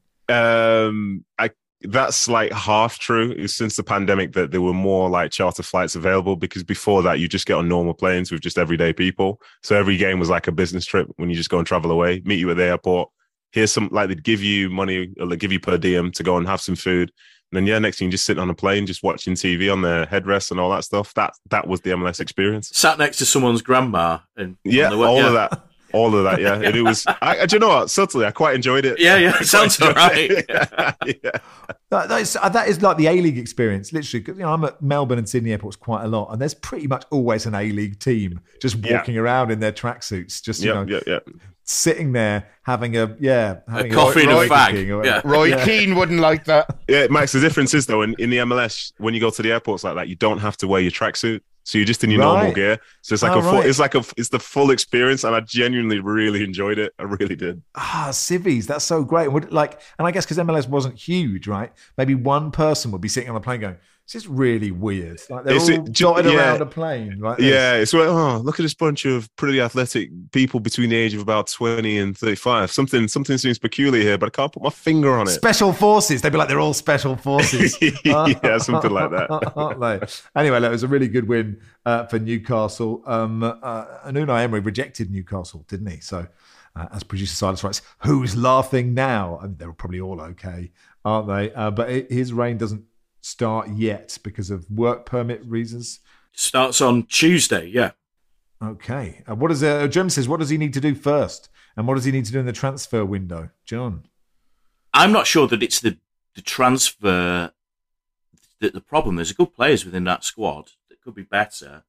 That's like half true. It's since the pandemic that there were more like charter flights available, because before that you just get on normal planes with just everyday people. So every game was like a business trip when you just go and travel away, meet you at the airport. Here's some, like, they'd give you money, or they give you per diem to go and have some food. And then, next thing, just sitting on a plane, just watching TV on their headrests and all that stuff. That was the MLS experience. Sat next to someone's grandma. And all of that. All of that, yeah. And it was, do you know what? Subtly, I quite enjoyed it. Yeah, it sounds all right. Yeah. That is like the A-League experience, literally. Because I'm at Melbourne and Sydney airports quite a lot, and there's pretty much always an A-League team just walking around in their tracksuits, just sitting there having a coffee and a fag. Roy Keane wouldn't like that. Yeah, Max. The difference is though, in the MLS, when you go to the airports like that, you don't have to wear your tracksuit. So you're just in your normal gear. So it's like it's the full experience, and I genuinely really enjoyed it. I really did. Civvies, that's so great. And I guess because MLS wasn't huge, right? Maybe one person would be sitting on the plane going, "This is really weird." Like they're all dotted around a plane, right? Yeah, it's like, look at this bunch of pretty athletic people between the age of about 20 and 35. Something seems peculiar here, but I can't put my finger on it. Special forces. They'd be like, they're all special forces. Yeah, something like that. Aren't they? Anyway, it was a really good win for Newcastle. Unai Emery rejected Newcastle, didn't he? So, as producer Silas writes, who's laughing now? I mean, they're probably all okay, aren't they? But his reign doesn't start yet because of work permit reasons. Starts on Tuesday, yeah. Okay. Jim says, what does he need to do first? And what does he need to do in the transfer window? John? I'm not sure that it's the transfer that the problem. There's good players within that squad that could be better.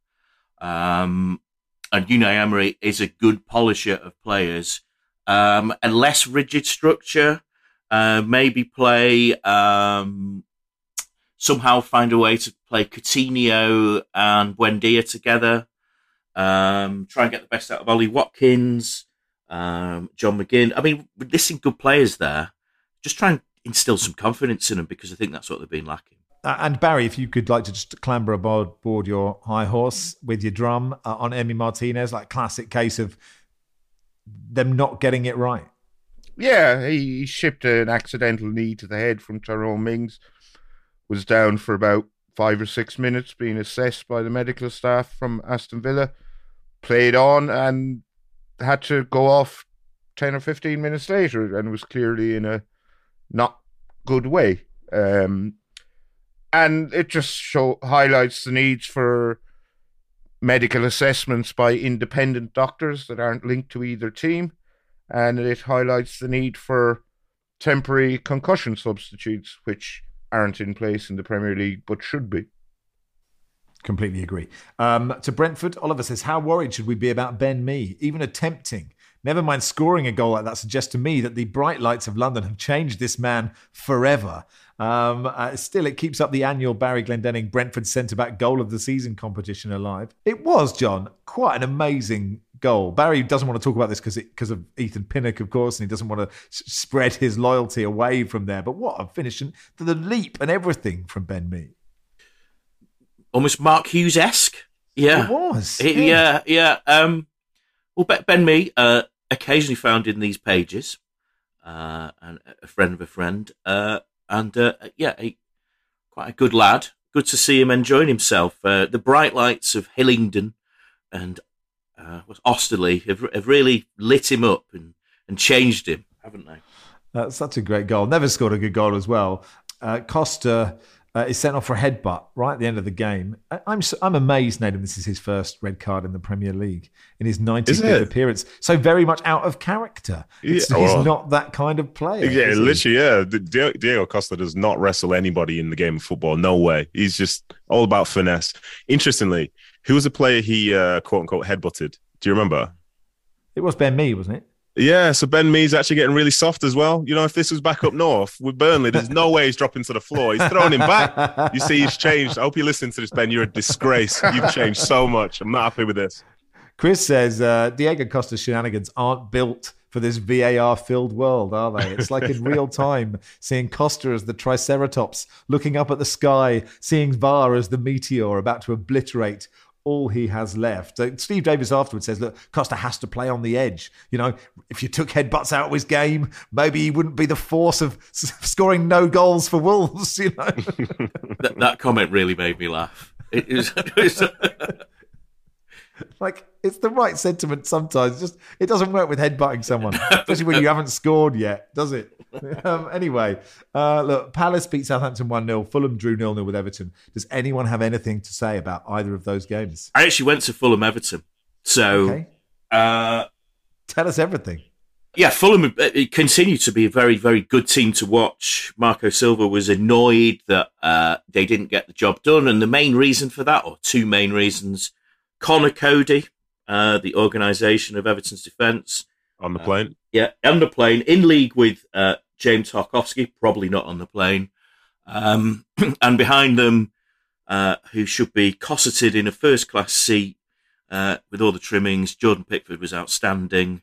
And Unai Emery is a good polisher of players. A less rigid structure. Maybe play... somehow find a way to play Coutinho and Buendia together. Try and get the best out of Ollie Watkins, John McGinn. I mean, with listing good players there, just try and instill some confidence in them, because I think that's what they've been lacking. And Barry, if you could like to just clamber aboard your high horse with your drum on Emi Martinez, like classic case of them not getting it right. Yeah, he shipped an accidental knee to the head from Tyrone Mings. Was down for about 5 or 6 minutes, being assessed by the medical staff from Aston Villa. Played on and had to go off 10 or 15 minutes later, and was clearly in a not good way. And it just highlights the needs for medical assessments by independent doctors that aren't linked to either team. And it highlights the need for temporary concussion substitutes, which aren't in place in the Premier League, but should be. Completely agree. To Brentford, Oliver says, how worried should we be about Ben Mee? Even attempting, never mind scoring a goal like that, suggests to me that the bright lights of London have changed this man forever. Still, it keeps up the annual Barry Glendenning Brentford centre-back goal of the season competition alive. It was, John, quite an amazing goal. Barry doesn't want to talk about this because of Ethan Pinnock, of course, and he doesn't want to spread his loyalty away from there. But what a finish, and the leap and everything from Ben Mee. Almost Mark Hughes-esque. Yeah. It was. Yeah. Well, Ben Mee, occasionally found in these pages, and a friend of a friend, quite a good lad. Good to see him enjoying himself. The bright lights of Hillingdon and Osterley have really lit him up and changed him, haven't they? That's such a great goal. Never scored a good goal as well. Costa is sent off for a headbutt right at the end of the game. I'm amazed, Nathan, this is his first red card in the Premier League in his 95th appearance. So very much out of character. He's not that kind of player. Yeah, literally, Diego Costa does not wrestle anybody in the game of football. No way. He's just all about finesse. Interestingly, who was a player he quote-unquote headbutted? Do you remember? It was Ben Mee, wasn't it? Yeah, so Ben Mee's actually getting really soft as well. You know, if this was back up north with Burnley, there's no way he's dropping to the floor. He's throwing him back. You see, he's changed. I hope you're listening to this, Ben. You're a disgrace. You've changed so much. I'm not happy with this. Chris says, Diego Costa's shenanigans aren't built for this VAR-filled world, are they? It's like in real time, seeing Costa as the Triceratops, looking up at the sky, seeing VAR as the meteor about to obliterate all he has left. Steve Davis afterwards says, look, Costa has to play on the edge. You know, if you took headbutts out of his game, maybe he wouldn't be the force of scoring no goals for Wolves, you know. that comment really made me laugh. It was like, it's the right sentiment sometimes. Just it doesn't work with headbutting someone, especially when you haven't scored yet, does it? Anyway, look, Palace beat Southampton 1-0. Fulham drew 0-0 with Everton. Does anyone have anything to say about either of those games? I actually went to Fulham Everton. So, okay. Tell us everything. Yeah, Fulham continued to be a very, very good team to watch. Marco Silva was annoyed that they didn't get the job done. And the main reason for that, or two main reasons, Conor Cody, the organisation of Everton's defence. On the plane? Yeah, on the plane, in league with James Tarkowski, probably not on the plane. And behind them, who should be cosseted in a first-class seat with all the trimmings. Jordan Pickford was outstanding.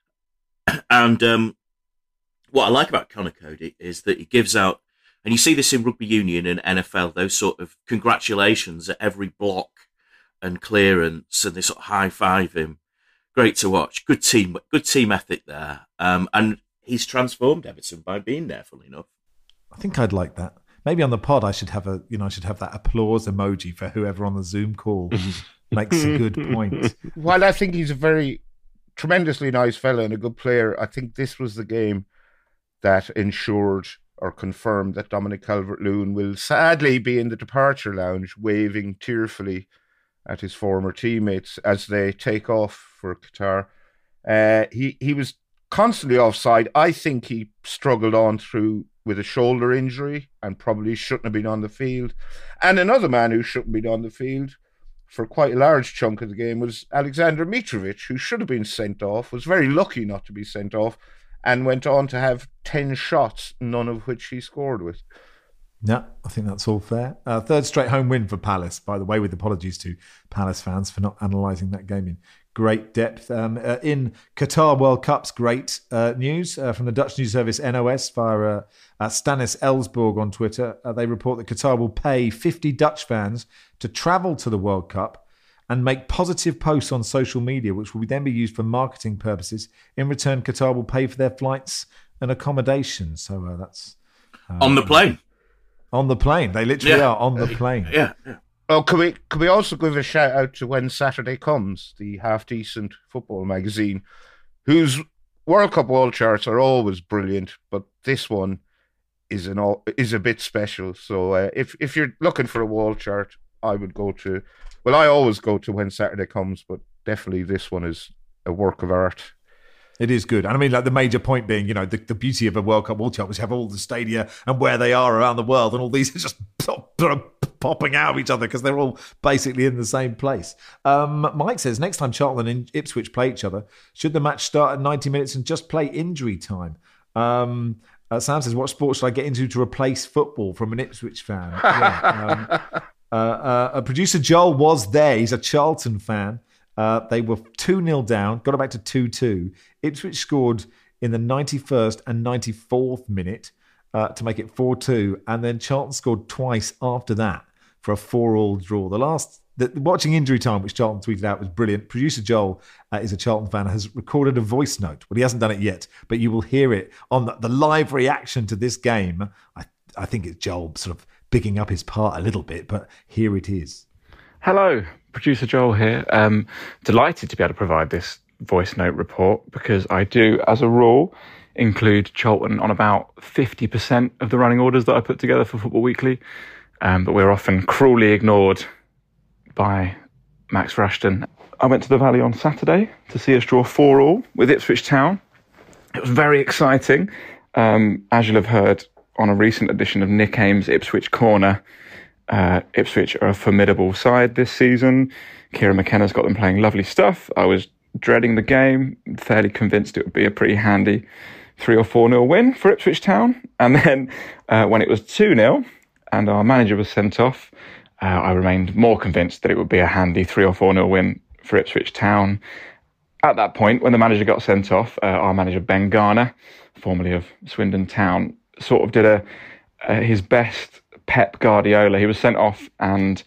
And what I like about Conor Cody is that he gives out, and you see this in rugby union and NFL, those sort of congratulations at every block and clearance, and they sort of high-five him. Great to watch. Good team ethic there. And he's transformed Everton by being there, funnily enough. I think I'd like that. Maybe on the pod I should have that applause emoji for whoever on the Zoom call makes a good point. While I think he's a very tremendously nice fella and a good player, I think this was the game that ensured or confirmed that Dominic Calvert-Lewin will sadly be in the departure lounge waving tearfully at his former teammates as they take off for Qatar. He was constantly offside. I think he struggled on through with a shoulder injury and probably shouldn't have been on the field. And another man who shouldn't have been on the field for quite a large chunk of the game was Alexander Mitrovic, who should have been sent off, was very lucky not to be sent off, and went on to have 10 shots, none of which he scored with. Yeah, I think that's all fair. Third straight home win for Palace, by the way, with apologies to Palace fans for not analysing that game in great depth. In Qatar World Cup's great news from the Dutch news service NOS via Stanis Ellsborg on Twitter. They report that Qatar will pay 50 Dutch fans to travel to the World Cup and make positive posts on social media, which will then be used for marketing purposes. In return, Qatar will pay for their flights and accommodation. So that's... on the plane. On the plane. They literally are on the plane. Yeah. Oh, can we also give a shout out to When Saturday Comes, the half-decent football magazine, whose World Cup wall charts are always brilliant, but this one is a bit special. So if you're looking for a wall chart, I would go to... Well, I always go to When Saturday Comes, but definitely this one is a work of art. It is good. And I mean, like the major point being, you know, the beauty of a World Cup wall chart was you have all the stadia and where they are around the world, and all these are just sort of popping out of each other because they're all basically in the same place. Mike says, next time Charlton and Ipswich play each other, should the match start at 90 minutes and just play injury time? Sam says, what sport should I get into to replace football, from an Ipswich fan? Producer Joel was there. He's a Charlton fan. They were 2-0 down, got it back to 2-2. Ipswich scored in the 91st and 94th minute to make it 4-2. And then Charlton scored twice after that for a 4-4 draw. Watching injury time, which Charlton tweeted out, was brilliant. Producer Joel is a Charlton fan, has recorded a voice note. Well, he hasn't done it yet, but you will hear it on the live reaction to this game. I think it's Joel sort of bigging up his part a little bit, but here it is. Hello, Producer Joel here. Delighted to be able to provide this voice note report, because I do, as a rule, include Charlton on about 50% of the running orders that I put together for Football Weekly, but we're often cruelly ignored by Max Rushton. I went to the Valley on Saturday to see us draw 4-4 with Ipswich Town. It was very exciting. As you'll have heard on a recent edition of Nick Ames' Ipswich Corner, Ipswich are a formidable side this season. Kieran McKenna's got them playing lovely stuff. I was dreading the game, fairly convinced it would be a pretty handy 3 or 4-0 win for Ipswich Town. And then when it was 2-0 and our manager was sent off, I remained more convinced that it would be a handy 3 or 4-0 win for Ipswich Town. At that point, when the manager got sent off, our manager Ben Garner, formerly of Swindon Town, sort of did his best Pep Guardiola. He was sent off and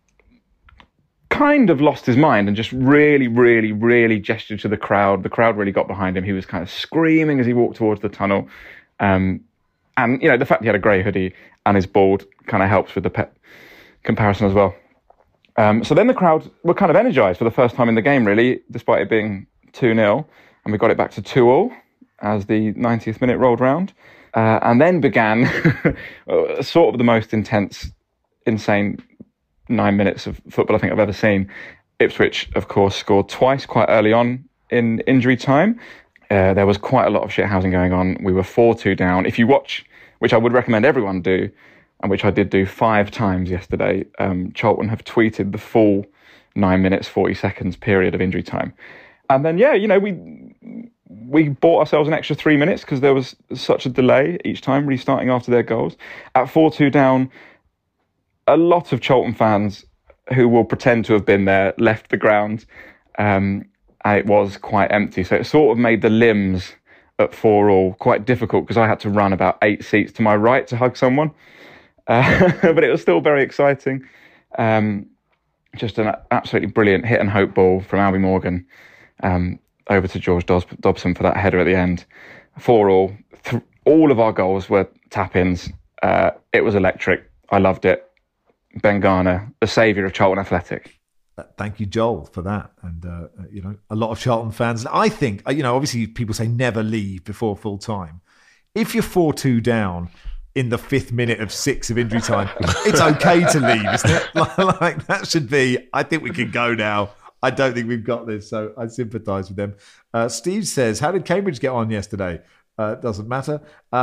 kind of lost his mind and just really, really, really gestured to the crowd. The crowd really got behind him. He was kind of screaming as he walked towards the tunnel. And, you know, the fact he had a grey hoodie and is bald kind of helps with the Pep comparison as well. So then the crowd were kind of energised for the first time in the game, really, despite it being 2-0. And we got it back to 2-2 as the 90th minute rolled round. And then began sort of the most intense, insane 9 minutes of football I think I've ever seen. Ipswich, of course, scored twice quite early on in injury time. There was quite a lot of shithousing going on. We were 4-2 down. If you watch, which I would recommend everyone do, and which I did do 5 times yesterday, Charlton have tweeted the full 9 minutes, 40 seconds period of injury time. And then, yeah, you know, we bought ourselves an extra 3 minutes because there was such a delay each time restarting after their goals. At 4-2 down, a lot of Charlton fans who will pretend to have been there left the ground, and it was quite empty. So it sort of made the limbs at 4-4 quite difficult because I had to run about 8 seats to my right to hug someone. But it was still very exciting. Just an absolutely brilliant hit and hope ball from Albie Morgan over to George Dobson for that header at the end. 4-4. All of our goals were tap-ins. It was electric. I loved it. Ben Garner, the saviour of Charlton Athletic. Thank you, Joel, for that. And, you know, a lot of Charlton fans, I think, you know, obviously people say never leave before full time. If you're 4-2 down in the 5th minute of 6 of injury time, it's okay to leave, isn't it? Like that should be, I think we can go now. I don't think we've got this, so I sympathise with them. Steve says, how did Cambridge get on yesterday? Doesn't matter.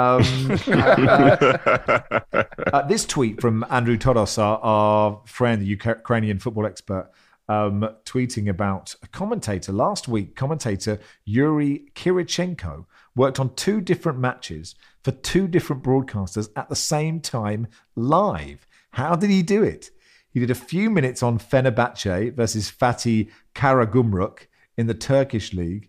This tweet from Andrew Todos, our friend, the Ukrainian football expert, tweeting about a commentator. Last week, commentator Yuri Kirichenko worked on 2 different matches for 2 different broadcasters at the same time live. How did he do it? He did a few minutes on Fenerbahce versus Fatih Karagümrük in the Turkish league,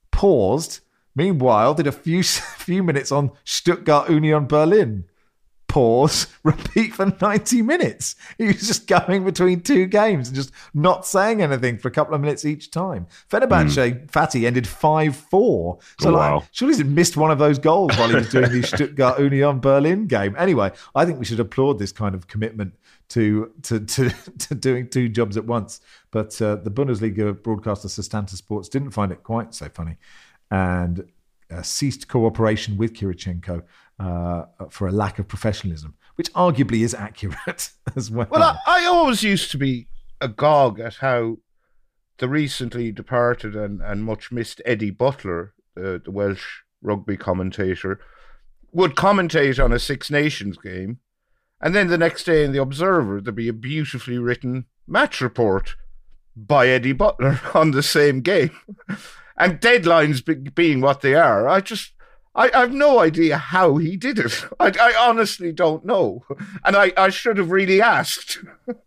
paused, meanwhile did a few minutes on Stuttgart Union Berlin, pause, repeat for 90 minutes. He was just going between two games and just not saying anything for a couple of minutes each time. Fenerbahce Fatih ended 5-4. So surely he's missed one of those goals while he was doing the Stuttgart Union Berlin game. Anyway, I think we should applaud this kind of commitment to doing two jobs at once. But the Bundesliga broadcaster Sestanta Sports didn't find it quite so funny and ceased cooperation with Kirichenko for a lack of professionalism, which arguably is accurate as well. Well, I always used to be agog at how the recently departed and much missed Eddie Butler, the Welsh rugby commentator, would commentate on a Six Nations game, and then the next day in The Observer, there'd be a beautifully written match report by Eddie Butler on the same game. And deadlines being what they are, I have no idea how he did it. I honestly don't know. And I should have really asked.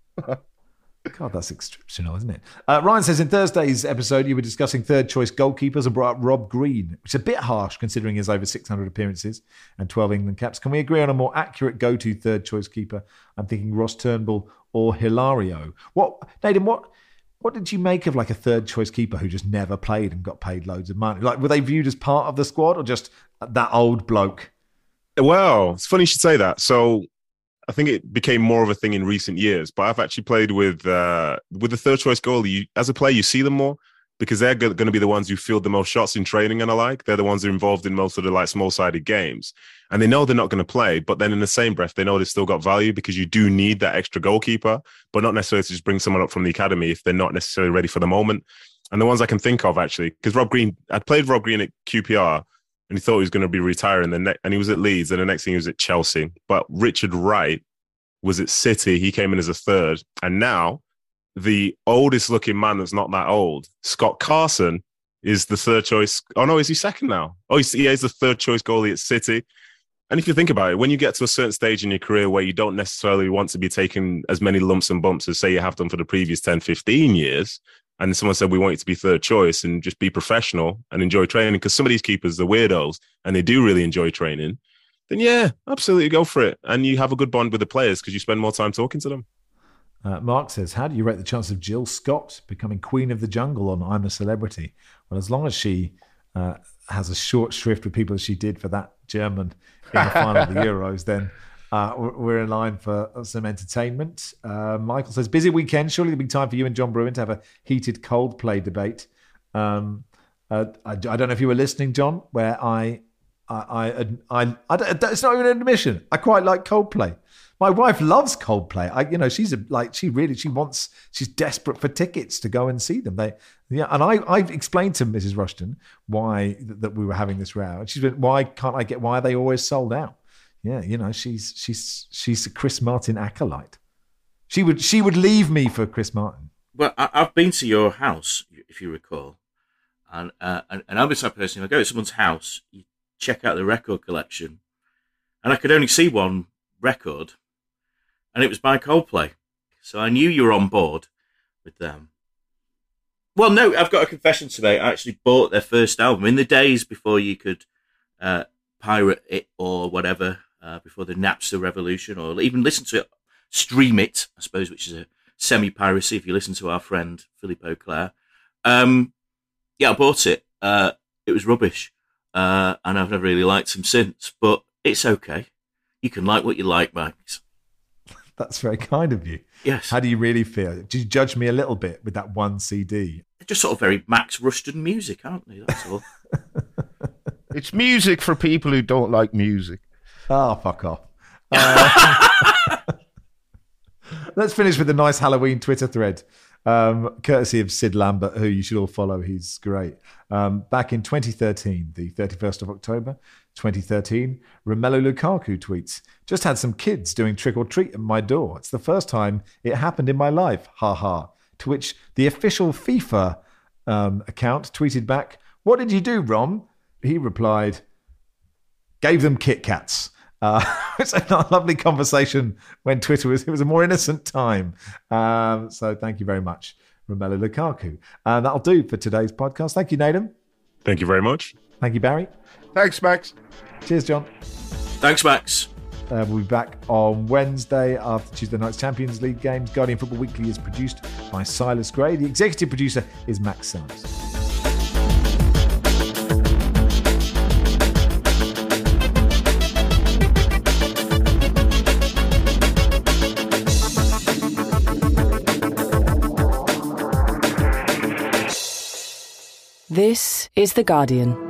God, that's exceptional, isn't it? Ryan says, in Thursday's episode, you were discussing third-choice goalkeepers and brought up Rob Green, which is a bit harsh considering his over 600 appearances and 12 England caps. Can we agree on a more accurate go-to third-choice keeper? I'm thinking Ross Turnbull or Hilario. Nathan, what did you make of like a third-choice keeper who just never played and got paid loads of money? Like, were they viewed as part of the squad or just that old bloke? Well, it's funny you should say that. So I think it became more of a thing in recent years, but I've actually played with the third-choice goalie. As a player, you see them more because they're going to be the ones who field the most shots in training and alike. They're the ones who are involved in most of the like small-sided games. And they know they're not going to play, but then in the same breath, they know they've still got value because you do need that extra goalkeeper, but not necessarily to just bring someone up from the academy if they're not necessarily ready for the moment. And the ones I can think of, actually, because I'd played Rob Green at QPR, and he thought he was going to be retiring, and he was at Leeds, and the next thing he was at Chelsea. But Richard Wright was at City. He came in as a third. And now the oldest looking man that's not that old, Scott Carson, is the third choice. Oh, no, is he second now? Oh, he's the third choice goalie at City. And if you think about it, when you get to a certain stage in your career where you don't necessarily want to be taking as many lumps and bumps as, say, you have done for the previous 10, 15 years, and someone said, we want you to be third choice and just be professional and enjoy training, because some of these keepers are weirdos and they do really enjoy training, then yeah, absolutely go for it. And you have a good bond with the players because you spend more time talking to them. Mark says, how do you rate the chance of Jill Scott becoming Queen of the Jungle on I'm a Celebrity? Well, as long as she has a short shrift with people as she did for that German in the final of the Euros, then we're in line for some entertainment. Michael says, busy weekend. Surely there'll be time for you and John Bruin to have a heated Coldplay debate. I don't know if you were listening, John, where I it's not even an admission. I quite like Coldplay. My wife loves Coldplay. She's desperate for tickets to go and see them. I've explained to Mrs. Rushton why that we were having this row. And she's been, why are they always sold out? Yeah, she's a Chris Martin acolyte. She would leave me for Chris Martin. Well, I've been to your house, if you recall, and I'm the type of person, if I go to someone's house, you check out the record collection, and I could only see one record, and it was by Coldplay. So I knew you were on board with them. Well, no, I've got a confession to make. I actually bought their first album in the days before you could pirate it or whatever, before the Napster revolution, or even listen to it, stream it, I suppose, which is a semi-piracy if you listen to our friend Philippe Auclair. I bought it. It was rubbish. And I've never really liked them since, but it's okay. You can like what you like, Max. That's very kind of you. Yes. How do you really feel? Did you judge me a little bit with that one CD? They're just sort of very Max Rushton music, aren't they? That's all. It's music for people who don't like music. Oh, fuck off. Let's finish with a nice Halloween Twitter thread, courtesy of Sid Lambert, who you should all follow. He's great. Back in 2013, the 31st of October, 2013, Romelu Lukaku tweets, just had some kids doing trick or treat at my door. It's the first time it happened in my life. Ha ha. To which the official FIFA account tweeted back, what did you do, Rom? He replied, gave them Kit Kats. It's a lovely conversation when Twitter was a more innocent time. So thank you very much, Romelu Lukaku. That'll do for today's podcast. Thank you, Nathan. Thank you very much. Thank you, Barry. Thanks, Max. Cheers, John. Thanks, Max. We'll be back on Wednesday after Tuesday night's Champions League games. Guardian Football Weekly is produced by Silas Gray. The executive producer is Max Simmons. This is The Guardian.